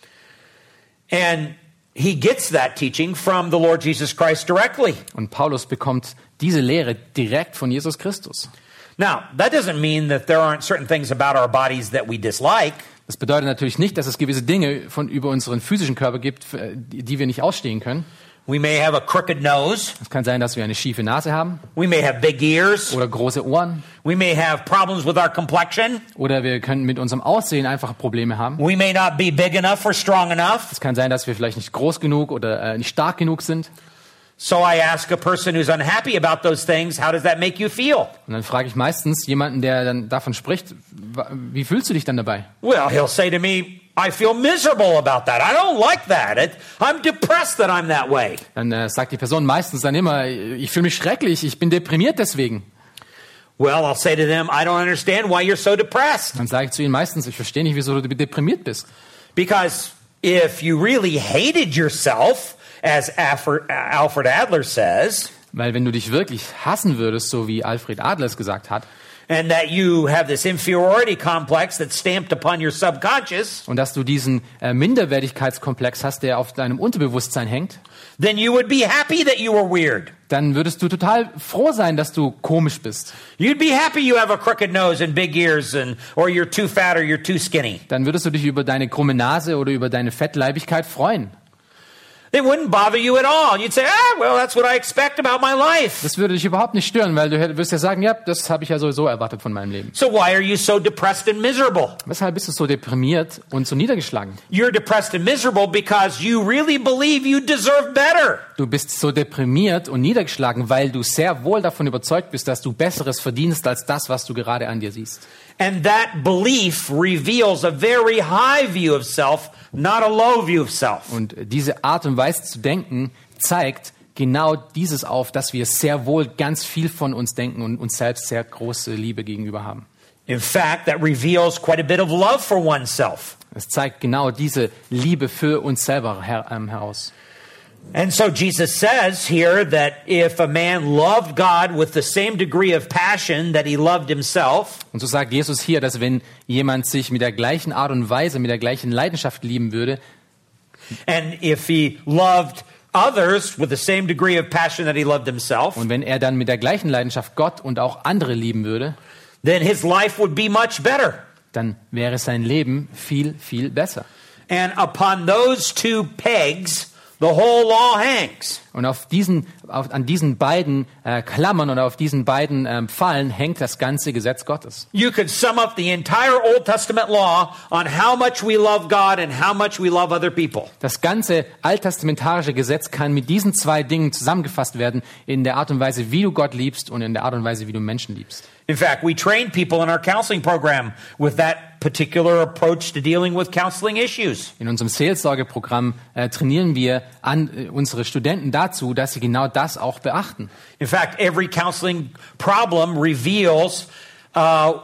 And he gets that teaching from the Lord Jesus Christ directly. Und Paulus bekommt diese Lehre direkt von Jesus Christus. Now, that doesn't mean that there aren't certain things about our bodies that we dislike. Das bedeutet natürlich nicht, dass es gewisse Dinge über unseren physischen Körper gibt, die wir nicht ausstehen können. We may have a crooked nose. Es kann sein, dass wir eine schiefe Nase haben. We may have big ears. Oder große Ohren. We may have problems with our complexion. Oder wir können mit unserem Aussehen einfach Probleme haben. We may not be big enough or strong enough. Es kann sein, dass wir vielleicht nicht groß genug oder nicht stark genug sind. So I ask a person who's unhappy about those things, how does that make you feel? Und dann frage ich meistens jemanden, der dann davon spricht, wie fühlst du dich dann dabei? Well, he'll say to me, I feel miserable about that. I don't like that. I'm depressed that I'm that way. Dann sagt die Person meistens dann immer, ich fühle mich schrecklich, ich bin deprimiert deswegen. Well, I'll say to them, I don't understand why you're so depressed. Dann sage ich zu ihnen meistens, ich verstehe nicht, wieso du deprimiert bist. Because if you really hated yourself, as Alfred Adler says, weil wenn du dich wirklich hassen würdest, so wie Alfred Adler es gesagt hat, and that you have this inferiority complex that's stamped upon your subconscious, und dass du diesen Minderwertigkeitskomplex hast, der auf deinem Unterbewusstsein hängt, then you would be happy that you were weird. Dann würdest du total froh sein, dass du komisch bist. You'd be happy you have a crooked nose and big ears or you're too fat or you're too skinny. Dann würdest du dich über deine krumme Nase oder über deine Fettleibigkeit freuen. It wouldn't bother you at all. You'd say, well, that's what I expect about my life. Das würde dich überhaupt nicht stören, weil du wirst ja sagen, ja, das habe ich ja sowieso erwartet von meinem Leben. So why are you so depressed and miserable? Weshalb bist du so deprimiert und so niedergeschlagen? You're depressed and miserable because you really believe you deserve better. Du bist so deprimiert und niedergeschlagen, weil du sehr wohl davon überzeugt bist, dass du Besseres verdienst als das, was du gerade an dir siehst. And that belief reveals a very high view of self, not a low view of self. Und diese Art und Weise zu denken zeigt genau dieses auf, dass wir sehr wohl ganz viel von uns denken und uns selbst sehr große Liebe gegenüber haben. In fact, that reveals quite a bit of love for oneself. Es zeigt genau diese Liebe für uns selber heraus. And so Jesus says here that if a man loved God with the same degree of passion that he loved himself, und so sagt Jesus hier, dass wenn jemand sich mit der gleichen Art und Weise, mit der gleichen Leidenschaft lieben würde, and if he loved others with the same degree of passion that he loved himself, und wenn er dann mit der gleichen Leidenschaft Gott und auch andere lieben würde, then his life would be much better. Dann wäre sein Leben viel, viel besser. And upon those 2 pegs, the whole law hangs. Und an diesen beiden Klammern oder auf diesen beiden Pfeilen hängt das ganze Gesetz Gottes. You could sum up the entire Old Testament law on how much we love God and how much we love other people. Das ganze alttestamentarische Gesetz kann mit diesen zwei Dingen zusammengefasst werden in der Art und Weise, wie du Gott liebst und in der Art und Weise, wie du Menschen liebst. In fact, we train people in our counseling program with that particular approach to dealing with counseling issues. In unserem Seelsorgeprogramm trainieren wir unsere Studenten dazu, dass sie genau das auch beachten. In fact, every counseling problem reveals how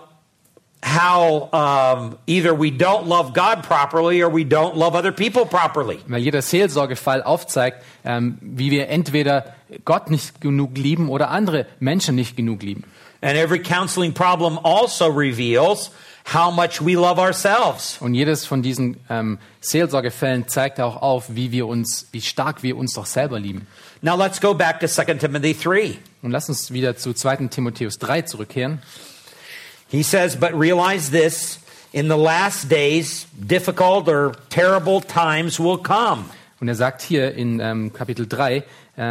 either we don't love God properly or we don't love other people properly. Weil jeder Seelsorgefall aufzeigt, wie wir entweder Gott nicht genug lieben oder andere Menschen nicht genug lieben. And every counseling problem also reveals how much we love ourselves. Und jedes von diesen Seelsorgefällen zeigt auch auf, wie stark wir uns doch selber lieben. Now let's go back to 2 Timothy 3. Und lass uns wieder zu 2. Timotheus 3 zurückkehren. He says, but realize this, in the last days, difficult or terrible times will come. Und er sagt hier in Kapitel 3,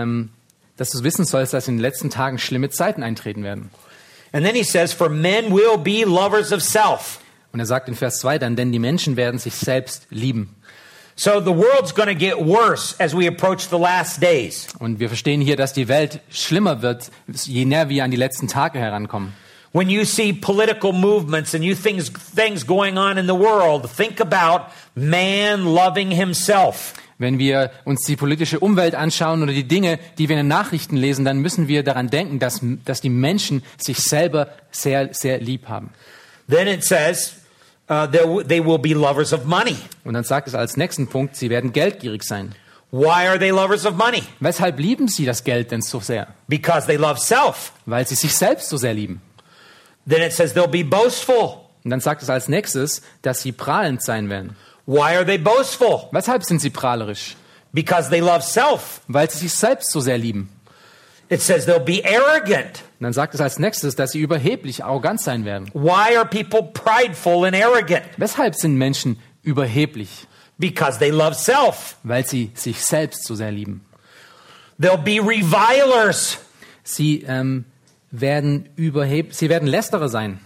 dass du wissen sollst, dass in den letzten Tagen schlimme Zeiten eintreten werden. And then he says, for men will be lovers of self. Und er sagt in Vers 2 dann, denn die Menschen werden sich selbst lieben. So the world's going to get worse as we approach the last days. Und wir verstehen hier, dass die Welt schlimmer wird, je näher wir an die letzten Tage herankommen. When you see political movements and you things going on in the world, think about man loving himself. Wenn wir uns die politische Umwelt anschauen oder die Dinge, die wir in den Nachrichten lesen, dann müssen wir daran denken, dass die Menschen sich selber sehr, sehr lieb haben. Then it says they will be lovers of money. Und dann sagt es als nächsten Punkt, sie werden geldgierig sein. Why are they lovers of money? Weshalb lieben sie das Geld denn so sehr? Because they love self. Weil sie sich selbst so sehr lieben. Then it says they'll be boastful. Und dann sagt es als nächstes, dass sie prahlend sein werden. Why are they boastful? Weshalb sind sie prahlerisch? Because they love self. Weil sie sich selbst so sehr lieben. It says they'll be arrogant. Und dann sagt es als nächstes, dass sie überheblich, arrogant sein werden. Why are people prideful and arrogant? Weshalb sind Menschen überheblich? Because they love self. Weil sie sich selbst so sehr lieben. They'll be revilers. Sie werden Lästerer sein.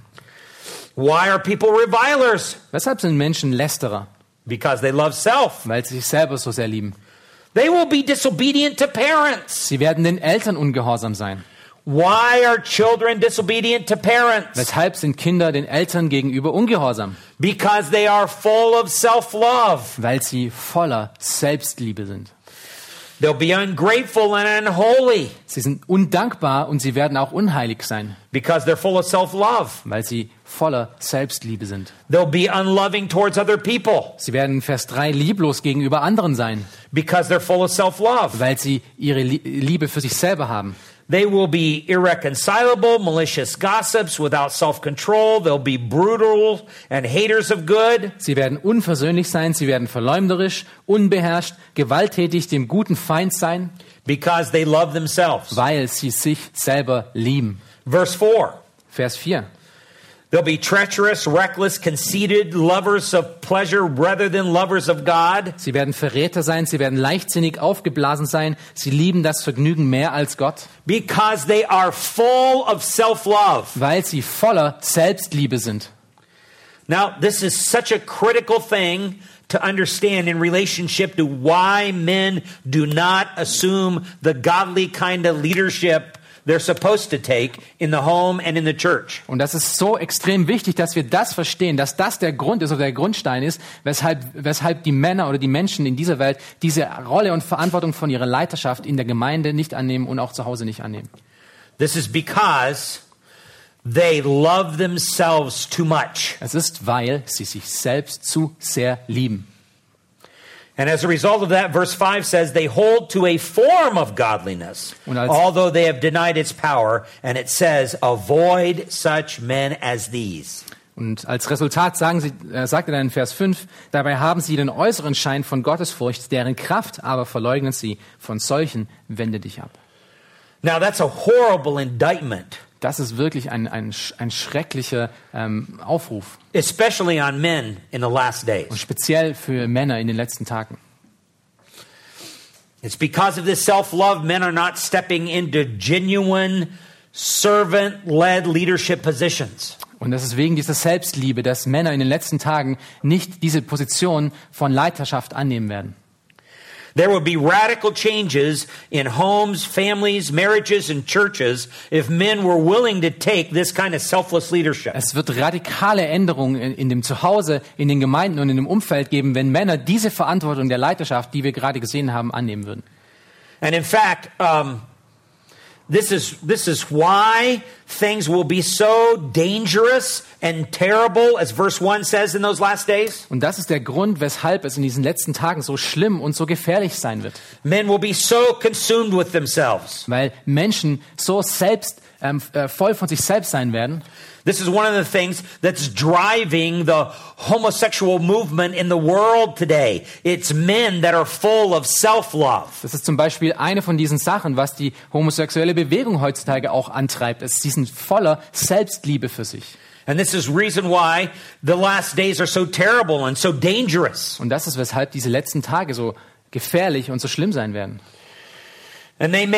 Why are people revilers? Weshalb sind Menschen Lästerer? Because they love self. Weil sie sich selber so sehr lieben. They will be disobedient to parents. Sie werden den Eltern ungehorsam sein. Why are children disobedient to parents? Weshalb sind Kinder den Eltern gegenüber ungehorsam? Because they are full of self-love. Weil sie voller Selbstliebe sind. They'll be ungrateful and unholy. Sie sind undankbar und sie werden auch unheilig sein. Because they're full of self-love. Weil sie voller Selbstliebe sind. They'll be unloving towards other people. Sie werden in Vers 3 lieblos gegenüber anderen sein. Because they're full of self-love. Weil sie ihre Liebe für sich selber haben. They will be irreconcilable, malicious gossips without self-control. They'll be brutal and haters of good. Sie werden unversöhnlich sein, sie werden verleumderisch, unbeherrscht, gewalttätig, dem guten Feind sein. Because they love themselves. Weil sie sich selber lieben. Verse 4. Vers 4. They'll be treacherous, reckless, conceited, lovers of pleasure rather than lovers of God. Sie werden Verräter sein, sie werden leichtsinnig, aufgeblasen sein, sie lieben das Vergnügen mehr als Gott. Because they are full of self-love. Weil sie voller Selbstliebe sind. Now, this is such a critical thing to understand in relationship to why men do not assume the godly kind of leadership they're supposed to take in the home and in the church. Und das ist so extrem wichtig, dass wir das verstehen, dass das der Grund ist oder der Grundstein ist, weshalb die Männer oder die Menschen in dieser Welt diese Rolle und Verantwortung von ihrer Leiterschaft in der Gemeinde nicht annehmen und auch zu Hause nicht annehmen. This is because they love themselves too much. Es ist, weil sie sich selbst zu sehr lieben. And as a result of that, verse 5 says, they hold to a form of godliness, although they have denied its power. And it says, avoid such men as these. Und als Resultat sagt er dann in Vers 5, dabei haben sie den äußeren Schein von Gottesfurcht, deren Kraft aber verleugnen sie. Von solchen wende dich ab. Now that's a horrible indictment. Das ist wirklich ein schrecklicher Aufruf. Especially on men in the last days. Und speziell für Männer in den letzten Tagen. It's because of this self-love men are not stepping into genuine servant-led leadership positions. Und das ist wegen dieser Selbstliebe, dass Männer in den letzten Tagen nicht diese Position von Leiterschaft annehmen werden. There would be radical changes in homes, families, marriages, and churches if men were willing to take this kind of selfless leadership. Es wird radikale Änderungen in dem Zuhause, in den Gemeinden und in dem Umfeld geben, wenn Männer diese Verantwortung der Leiterschaft, die wir gerade gesehen haben, annehmen würden. And in fact, this is why things will be so dangerous and terrible, as verse 1 says in those last days. Und das ist der Grund, weshalb es in diesen letzten Tagen so schlimm und so gefährlich sein wird. Men will be so consumed with themselves. Weil Menschen so voll von sich selbst sein werden. This is one of the things that's driving the homosexual movement in the world today. It's men that are full of self-love. Das ist zum Beispiel eine von diesen Sachen, was die homosexuelle Bewegung heutzutage auch antreibt. Sie sind voller Selbstliebe für sich. And this is reason why the last days are so terrible and so dangerous. Und das ist, weshalb diese letzten Tage so gefährlich und so schlimm sein werden. And they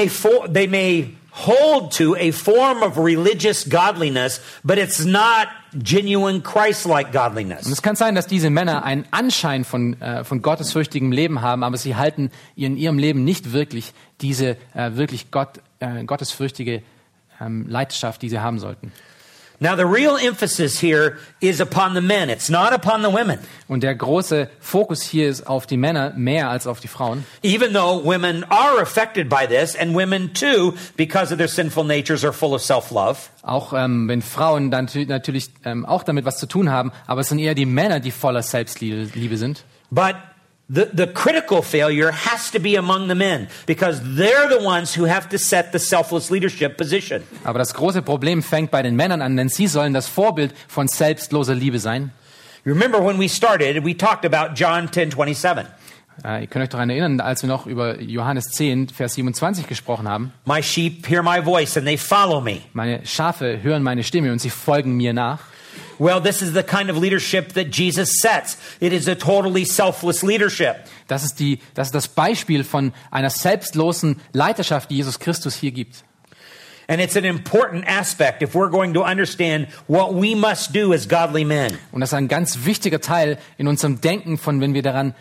may hold to a form of religious godliness, but it's not genuine Christ-like godliness. Und es kann sein, dass diese Männer einen Anschein von gottesfürchtigem Leben haben, aber sie halten in ihrem Leben nicht wirklich diese wirklich gottesfürchtige Leiterschaft, die sie haben sollten. Now the real emphasis here is upon the men. It's not upon the women. Und der große Fokus hier ist auf die Männer mehr als auf die Frauen. Even though women are affected by this, and women too, because of their sinful natures, are full of self-love. Auch wenn Frauen dann natürlich auch damit was zu tun haben, aber es sind eher die Männer, die voller Selbstliebe sind. But the critical failure has to be among the men, because they're the ones who have to set the selfless leadership position. Aber das große Problem fängt bei den Männern an, denn sie sollen das Vorbild von selbstloser Liebe sein. You remember when we started, we talked about John 10:27. Ihr könnt euch daran erinnern, als wir noch über Johannes 10, Vers 27 gesprochen haben. My sheep hear my voice and they follow me. Meine Schafe hören meine Stimme und sie folgen mir nach. Well, this is the kind of leadership that Jesus sets. It is a totally selfless leadership. Das ist das Beispiel von einer selbstlosen Leiterschaft, die Jesus Christus hier gibt. And it's an important aspect if we're going to understand what we must do as godly men. Und das ist ein ganz wichtiger Teil in unserem Denken von, wenn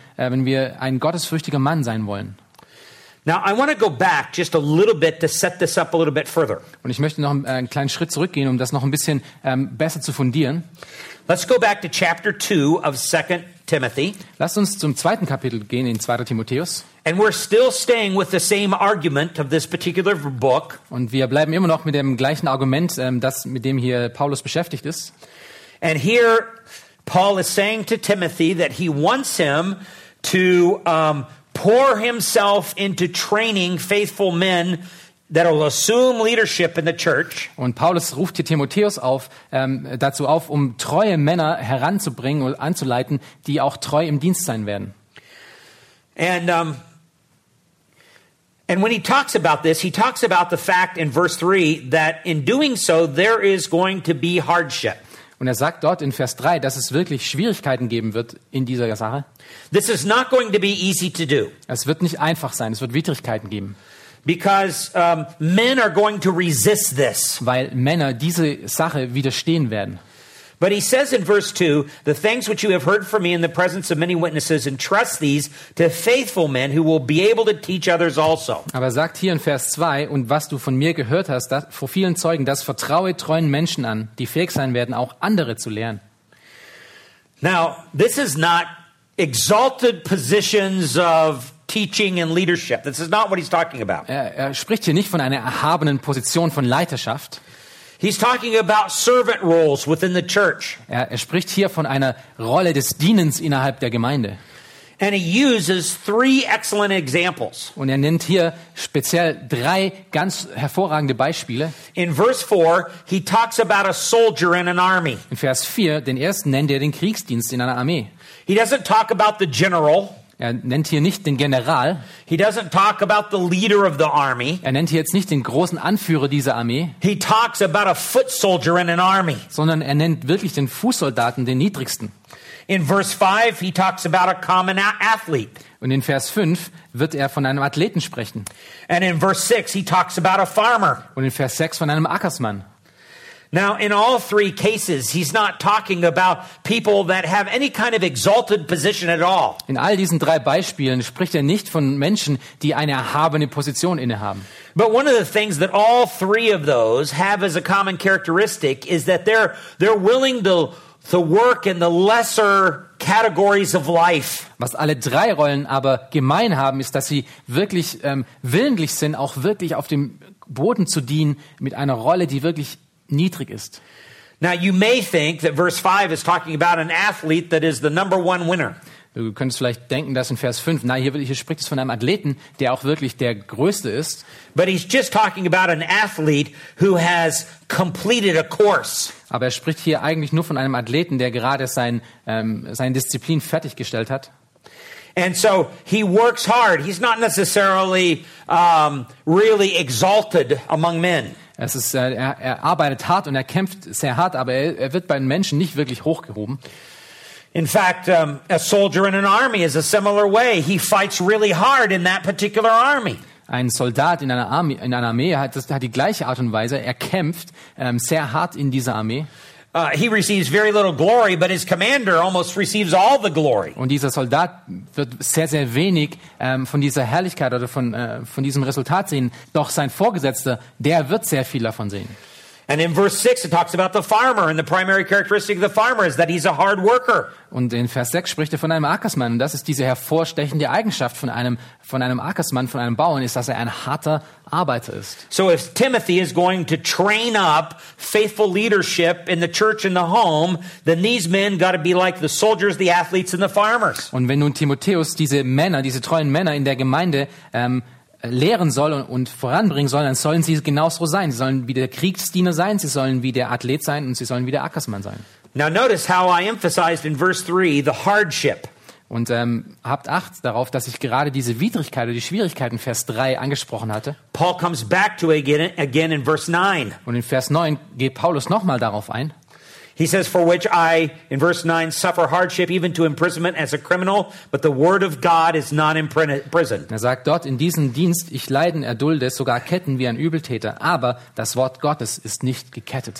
wir ein gottesfürchtiger Mann sein wollen. Now, I want to go back just a little bit to set this up a little bit further. Und ich möchte noch einen kleinen Schritt zurückgehen, um das noch ein bisschen besser zu fundieren. Let's go back to chapter 2 of 2 Timothy. Lasst uns zum zweiten Kapitel gehen in 2. Timotheus. And we're still staying with the same argument of this particular book. Und wir bleiben immer noch mit dem gleichen Argument, mit dem hier Paulus beschäftigt ist. And here Paul is saying to Timothy that he wants him to pour himself into training faithful men that will assume leadership in the church. Und Paulus ruft hier Timotheus dazu auf, um treue Männer heranzubringen und anzuleiten, die auch treu im Dienst sein werden. And when he talks about this, he talks about the fact in verse 3 that in doing so there is going to be hardship. Und er sagt dort in Vers 3, dass es wirklich Schwierigkeiten geben wird in dieser Sache. This is not going to be easy to do. Es wird nicht einfach sein, es wird Widrigkeiten geben. Because men are going to resist this. Weil Männer diese Sache widerstehen werden. But he says in verse 2, the things which you have heard from me in the presence of many witnesses, entrust these to faithful men who will be able to teach others also. Aber er sagt hier in Vers 2, und was du von mir gehört hast, vor vielen Zeugen, das vertraue treuen Menschen an, die fähig sein werden, auch andere zu lehren. Now, this is not exalted positions of teaching and leadership. This is not what he's talking about. Er spricht hier nicht von einer erhabenen Position von Leiterschaft. He's talking about servant roles within the church. Er spricht hier von einer Rolle des Dienens innerhalb der Gemeinde. And he uses 3 excellent examples. Und er nennt hier speziell 3 ganz hervorragende Beispiele. In verse 4, he talks about a soldier in an army. In Vers 4, den ersten nennt er den Kriegsdienst in einer Armee. He doesn't talk about the general. Er nennt hier nicht den General. He doesn't talk about the leader of the army. Er nennt hier jetzt nicht den großen Anführer dieser Armee, He talks about a foot soldier in an army. sondern er nennt wirklich den Fußsoldaten, den niedrigsten. In verse 5, he talks about a common athlete. Und in Vers 5 wird er von einem Athleten sprechen. And in verse 6, he talks about a farmer. Und in Vers 6 von einem Ackersmann. Now, in all three cases, he's not talking about people that have any kind of exalted position at all. In all diesen 3 Beispielen spricht er nicht von Menschen, die eine erhabene Position innehaben. But one of the things that all three of those have as a common characteristic is that they're willing to work in the lesser categories of life. Was alle 3 Rollen aber gemein haben, ist, dass sie wirklich willentlich sind, auch wirklich auf dem Boden zu dienen mit einer Rolle, die wirklich niedrig ist. Now, you may think that verse 5 is talking about an athlete that is the number one winner. Du könntest vielleicht denken, dass in Vers 5, hier spricht es von einem Athleten, der auch wirklich der Größte ist. But he's just talking about an athlete who has completed a course. Aber er spricht hier eigentlich nur von einem Athleten, der gerade seine Disziplin fertiggestellt hat. And so he works hard. He's not necessarily really exalted among men. Er arbeitet hart und er kämpft sehr hart, aber er wird bei den Menschen nicht wirklich hochgehoben. In fact, a soldier in an army is a similar way. He fights really hard in that particular army. Ein Soldat in einer Armee hat die gleiche Art und Weise. Er kämpft sehr hart in dieser Armee. He receives very little glory, but his commander almost receives all the glory. Und dieser Soldat wird sehr, sehr wenig von dieser Herrlichkeit oder von diesem Resultat sehen. Doch sein Vorgesetzter, der wird sehr viel davon sehen. And in verse 6, it talks about the farmer, and the primary characteristic of the farmer is that he's a hard worker. Und in Vers 6 spricht er von einem Ackersmann. Und das ist diese hervorstechende Eigenschaft von einem Ackersmann, von einem Bauern, ist, dass er ein harter Arbeiter ist. So if Timothy is going to train up faithful leadership in the church and the home, then these men got to be like the soldiers, the athletes, and the farmers. Und wenn nun Timotheus diese treuen Männer in der Gemeinde lehren soll und voranbringen soll, dann sollen sie genauso sein. Sie sollen wie der Kriegsdiener sein, sie sollen wie der Athlet sein und sie sollen wie der Ackersmann sein. Now notice how I emphasized in verse 3 the hardship. Und habt Acht darauf, dass ich gerade diese Widrigkeit oder die Schwierigkeiten Vers 3 angesprochen hatte. Paul comes back to again in verse 9. Und in Vers 9 geht Paulus nochmal darauf ein. He says, for which I, in verse 9, suffer hardship even to imprisonment as a criminal, but the word of God is not in prison. Er sagt dort, in diesem Dienst, ich leiden, erdulde, sogar Ketten wie ein Übeltäter, aber das Wort Gottes ist nicht gekettet.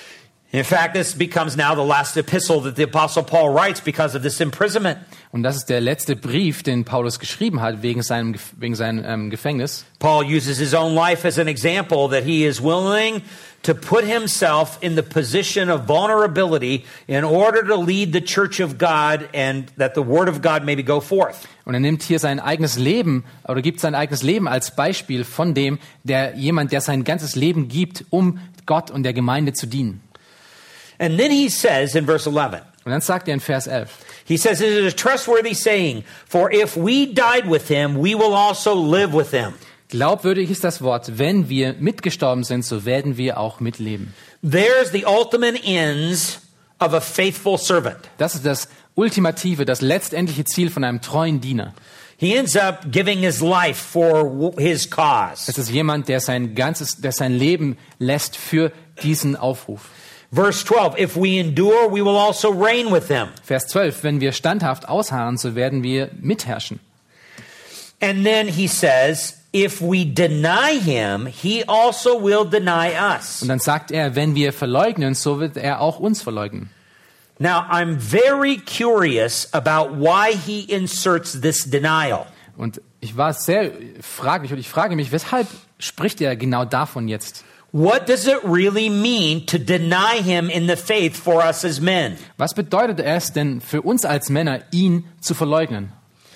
In fact, this becomes now the last epistle that the Apostle Paul writes because of this imprisonment. Und das ist der letzte Brief, den Paulus geschrieben hat wegen seinem Gefängnis. Paul uses his own life as an example that he is willing to put himself in the position of vulnerability in order to lead the church of God and that the word of God maybe go forth. Und er nimmt hier sein eigenes Leben oder gibt sein eigenes Leben als Beispiel von dem, der sein ganzes Leben gibt, um Gott und der Gemeinde zu dienen. And then he says in verse 11. Und dann sagt er in Vers 11. He says, it is a trustworthy saying, for if we died with him, we will also live with him. Glaubwürdig ist das Wort, wenn wir mitgestorben sind, so werden wir auch mitleben. There's the ultimate ends of a faithful servant. Das ist das ultimative, das letztendliche Ziel von einem treuen Diener. He ends up giving his life for his cause. Es ist jemand, der sein Leben lässt für diesen Aufruf. Verse 12, if we endure, we will also reign with him. Vers 12, wenn wir standhaft ausharren, so werden wir mitherrschen. And then he says, if we deny him, he also will deny us. Und dann sagt er, wenn wir verleugnen, so wird er auch uns verleugnen. Now, I'm very curious about why he inserts this denial. Und ich war sehr fraglich und ich frage mich, weshalb spricht er genau davon jetzt? What does it really mean to deny him in the faith for us as men? Was bedeutet es denn für uns als Männer, ihn zu verleugnen?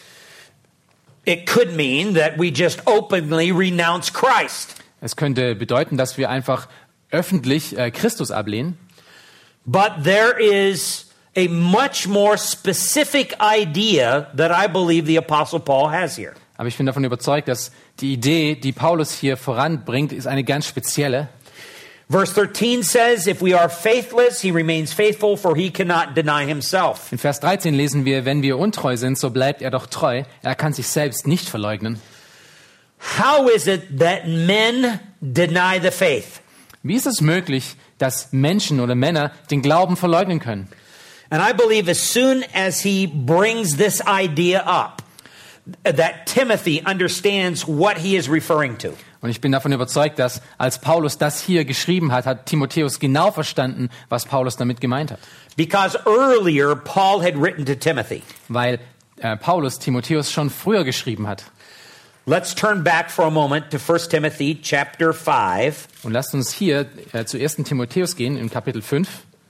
It could mean that we just openly renounce Christ. Es könnte bedeuten, dass wir einfach öffentlich Christus ablehnen. But there is a much more specific idea that I believe the Apostle Paul has here. Aber ich bin davon überzeugt, dass die Idee, die Paulus hier voranbringt, ist eine ganz spezielle. Verse 13 says, if we are faithless, he remains faithful, for he cannot deny himself. In Vers 13 lesen wir, wenn wir untreu sind, so bleibt er doch treu. Er kann sich selbst nicht verleugnen. How is it that men deny the faith? Wie ist es möglich, dass Menschen oder Männer den Glauben verleugnen können? And I believe as soon as he brings this idea up, that Timothy understands what he is referring to. Und ich bin davon überzeugt, dass als Paulus das hier geschrieben hat, hat Timotheus genau verstanden, was Paulus damit gemeint hat. Because earlier Paul had written to Timothy. Weil Paulus Timotheus schon früher geschrieben hat. Let's turn back for a moment to 1 Timothy chapter 5. Und lasst uns hier zu 1. Timotheus gehen, in Kapitel 5.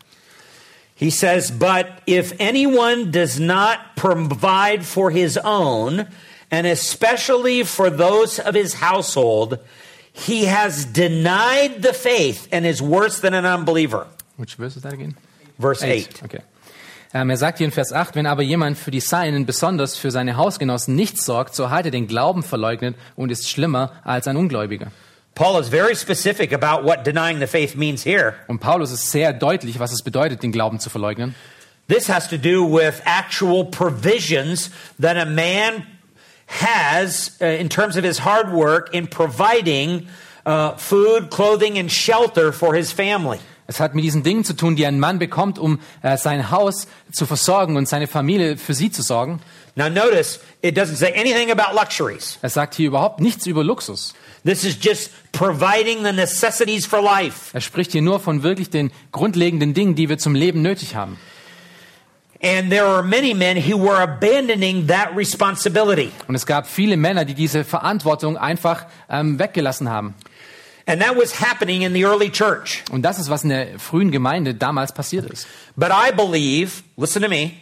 He says, but if anyone does not provide for his own, and especially for those of his household, he has denied the faith and is worse than an unbeliever. Which verse is that again? Verse 8. Okay. Er sagt hier in Vers 8, wenn aber jemand für die Seinen, besonders für seine Hausgenossen, nicht sorgt, so hat er den Glauben verleugnet und ist schlimmer als ein Ungläubiger. Paul is very specific about what denying the faith means here. Und Paulus ist sehr deutlich, was es bedeutet, den Glauben zu verleugnen. This has to do with actual provisions that a man has in terms of his hard work in providing food, clothing and shelter for his family. Es hat mit diesen Dingen zu tun, die ein Mann bekommt, um sein Haus zu versorgen und seine Familie für sie zu sorgen. Now notice, it doesn't say anything about luxuries. Er sagt hier überhaupt nichts über Luxus. This is just providing the necessities for life. Er spricht hier nur von wirklich den grundlegenden Dingen, die wir zum Leben nötig haben. And there are many men who were abandoning that responsibility. Und es gab viele Männer, die diese Verantwortung einfach weggelassen haben. And that was happening in the early church. Und das ist, was in der frühen Gemeinde damals passiert ist. But I believe, listen to me,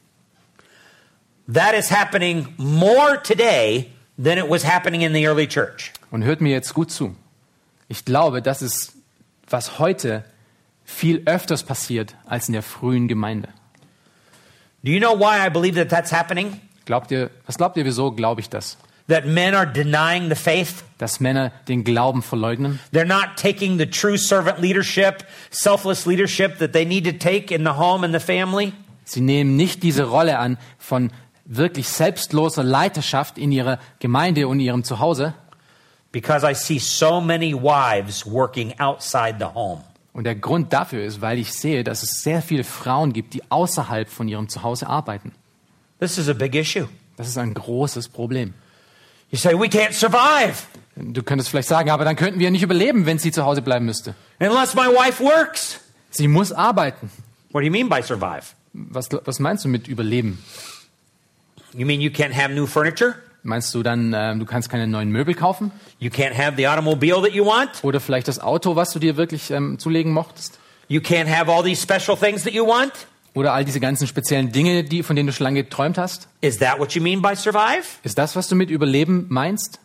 that is happening more today than it was happening in the early church. Und hört mir jetzt gut zu. Ich glaube, das ist, was heute viel öfters passiert als in der frühen Gemeinde. Do you know why I believe that that's happening? Was glaubt ihr, wieso glaube ich das? That men are denying the faith? Dass Männer den Glauben verleugnen? They're not taking the true servant leadership, selfless leadership that they need to take in the home and the family? Sie nehmen nicht diese Rolle an von wirklich selbstloser Leiterschaft in ihrer Gemeinde und ihrem Zuhause. Because I see so many wives working outside the home. Und der Grund dafür ist, weil ich sehe, dass es sehr viele Frauen gibt, die außerhalb von ihrem Zuhause arbeiten. This is a big issue. Das ist ein großes Problem. You say, we can't survive Du könntest vielleicht sagen, aber dann könnten wir nicht überleben, wenn sie zu Hause bleiben müsste. unless my wife works. Sie muss arbeiten. What do you mean by survive? Was meinst du mit überleben? You mean you can't have new furniture? Meinst du dann, du kannst keine neuen Möbel kaufen? You can't have the automobile that you want? Oder vielleicht das Auto, was du dir wirklich zulegen mochtest? You can't have all these special things that you want? Oder all diese ganzen speziellen Dinge, von denen du schon lange geträumt hast? Is that what you mean by survive? Ist das, was du mit Überleben meinst?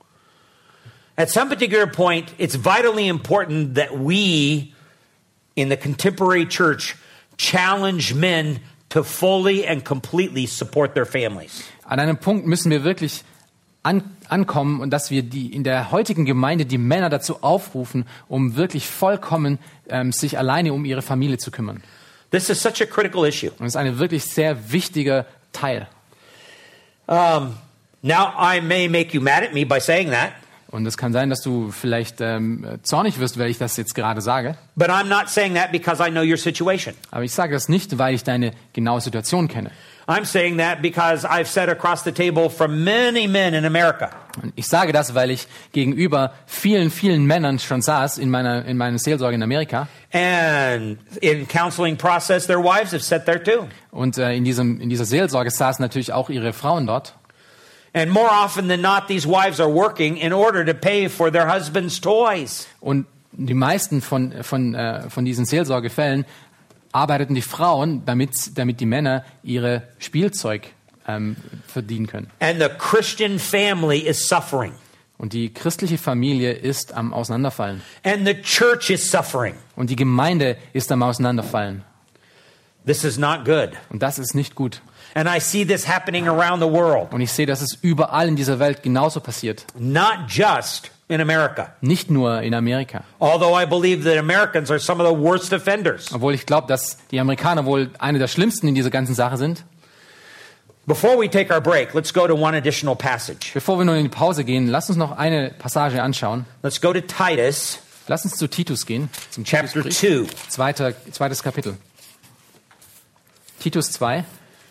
At some particular point, it's vitally important that we, in the contemporary church, challenge men to fully and completely support their families. An einem Punkt müssen wir wirklich ankommen und dass wir in der heutigen Gemeinde die Männer dazu aufrufen, um wirklich vollkommen sich alleine um ihre Familie zu kümmern. This is such a critical issue. Und es ist ein wirklich sehr wichtiger Teil. Now, I may make you mad at me by saying that. Und es kann sein, dass du vielleicht zornig wirst, weil ich das jetzt gerade sage. But I'm not saying that because I know your situation. Aber ich sage das nicht, weil ich deine genaue Situation kenne. I'm saying that because I've sat across the table from many men in America. Und ich sage das, weil ich gegenüber vielen, vielen Männern schon saß in meiner Seelsorge in Amerika. And in counseling process, their wives have sat there too. Und in dieser Seelsorge saßen natürlich auch ihre Frauen dort. And more often than not, these wives are working in order to pay for their husband's toys. Und die meisten von diesen Seelsorgefällen arbeiteten die Frauen, damit die Männer ihre Spielzeug verdienen können. And the Christian family is suffering. Und die christliche Familie ist am Auseinanderfallen. And the church is suffering. Und die Gemeinde ist am Auseinanderfallen. This is not good. Und das ist nicht gut. And I see this happening around the world. Und ich sehe, dass es überall in dieser Welt genauso passiert. Not just in America. Nicht nur in Amerika. Although I believe that Americans are some of the worst offenders. Obwohl ich glaube, dass die Amerikaner wohl eine der schlimmsten in dieser ganzen Sache sind. Before we take our break, let's go to one additional passage. Bevor wir nun in die Pause gehen, lasst uns noch eine Passage anschauen. Let's go to Titus, Lass uns zu Titus gehen, zum chapter Titusbrief. 2. Zweites Kapitel. Titus 2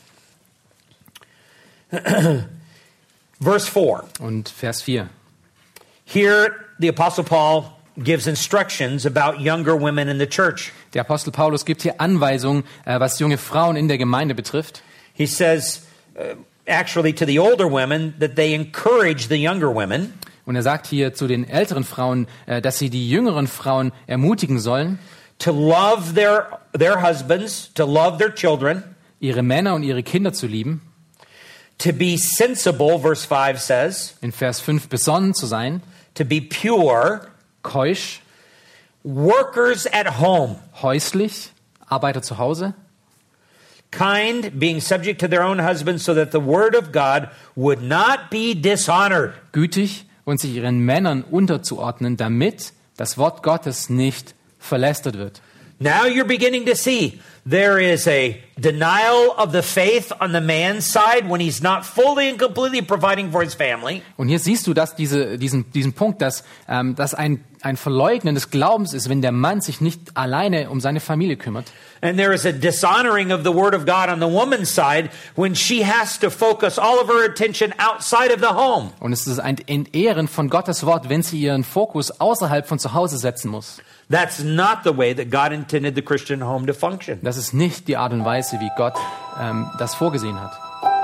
Verse 4. und Vers 4. Here, the Apostle Paul gives instructions about younger women in the church. Der Apostel Paulus gibt hier Anweisungen, was junge Frauen in der Gemeinde betrifft. He says, actually to the older women, that they encourage the younger women Und er sagt hier zu den älteren Frauen, dass sie die jüngeren Frauen ermutigen sollen, to love their husbands, to love their children, ihre Männer und ihre Kinder zu lieben. to be sensible, verse 5 says, In Vers 5 besonnen zu sein, to be pure, keusch, workers at home, häuslich, Arbeiter zu Hause, kind, being subject to their own husbands, so that the word of God would not be dishonored. gütig und sich ihren Männern unterzuordnen, damit das Wort Gottes nicht verlästert wird. Now you're beginning to see there is a denial of the faith on the man's side when he's not fully and completely providing for his family. Und hier siehst du, dass diesen Punkt, dass ein Verleugnen des Glaubens ist, wenn der Mann sich nicht alleine um seine Familie kümmert. And there is a dishonoring of the word of God on the woman's side when she has to focus all of her attention outside of the home. Und es ist ein Entehren von Gottes Wort, wenn sie ihren Fokus außerhalb von zu Hause setzen muss. That's not the way that God intended the Christian home to function. Das ist nicht die Art und Weise, wie Gott das vorgesehen hat.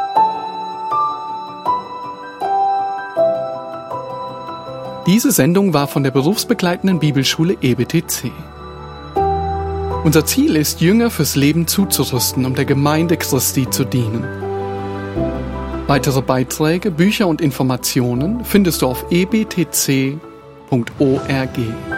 Diese Sendung war von der berufsbegleitenden Bibelschule EBTC. Unser Ziel ist, Jünger fürs Leben zuzurüsten, um der Gemeinde Christi zu dienen. Weitere Beiträge, Bücher und Informationen findest du auf ebtc.org.